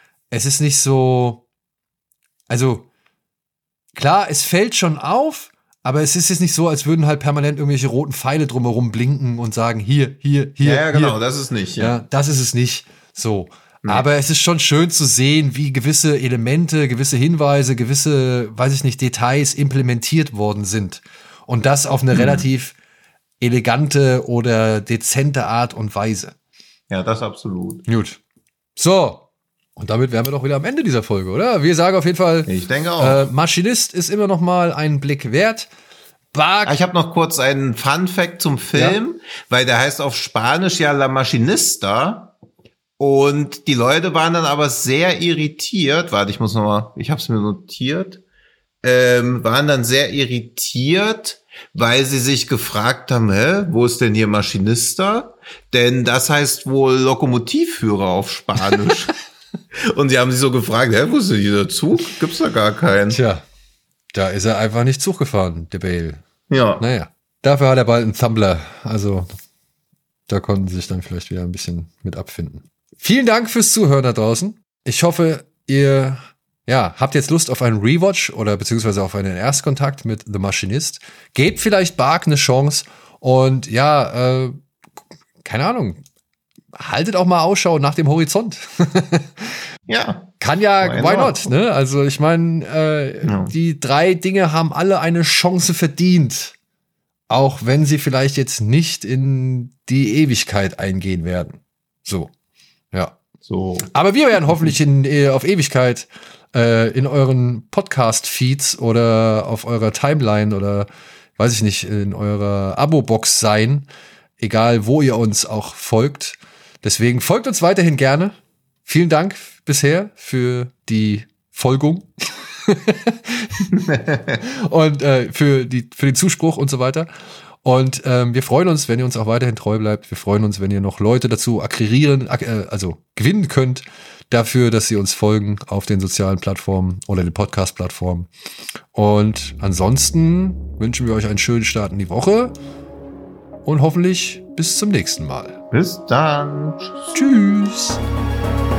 so, also klar, es fällt schon auf, aber es ist jetzt nicht so, als würden halt permanent irgendwelche roten Pfeile drumherum blinken und sagen, hier. Ja, genau, hier. das ist nicht. Ja, das ist es nicht. So. Nee. Aber es ist schon schön zu sehen, wie gewisse Elemente, gewisse Hinweise, gewisse, weiß ich nicht, Details implementiert worden sind. Und das auf eine relativ elegante oder dezente Art und Weise. Ja, das absolut. Gut. So. Und damit wären wir doch wieder am Ende dieser Folge, oder? Wir sagen auf jeden Fall, ich denke auch. Maschinist ist immer noch mal einen Blick wert. Ich habe noch kurz einen Fun-Fact zum Film, weil der heißt auf Spanisch ja La Maschinista. Und die Leute waren dann aber sehr irritiert. Warte, ich habe es mir notiert. Waren dann sehr irritiert, weil sie sich gefragt haben, wo ist denn hier Maschinista? Denn das heißt wohl Lokomotivführer auf Spanisch. Und sie haben sich so gefragt, wo ist denn dieser Zug? Gibt's da gar keinen. Tja, da ist er einfach nicht Zug gefahren, der Bale. Ja. Naja, dafür hat er bald einen Tumblr. Also, da konnten sie sich dann vielleicht wieder ein bisschen mit abfinden. Vielen Dank fürs Zuhören da draußen. Ich hoffe, ihr habt jetzt Lust auf einen Rewatch oder beziehungsweise auf einen Erstkontakt mit The Machinist. Gebt vielleicht Bark eine Chance und keine Ahnung, haltet auch mal Ausschau nach dem Horizont. Ja. Kann ja, why not, ne? Also ich meine, die 3 Dinge haben alle eine Chance verdient. Auch wenn sie vielleicht jetzt nicht in die Ewigkeit eingehen werden. So, ja. So. Aber wir werden hoffentlich auf Ewigkeit in euren Podcast-Feeds oder auf eurer Timeline oder, weiß ich nicht, in eurer Abo-Box sein. Egal, wo ihr uns auch folgt. Deswegen folgt uns weiterhin gerne. Vielen Dank bisher für die Folgung und für den Zuspruch und so weiter. Und wir freuen uns, wenn ihr uns auch weiterhin treu bleibt. Wir freuen uns, wenn ihr noch Leute dazu gewinnen könnt dafür, dass sie uns folgen auf den sozialen Plattformen oder den Podcast-Plattformen. Und ansonsten wünschen wir euch einen schönen Start in die Woche und hoffentlich bis zum nächsten Mal. Bis dann. Tschüss.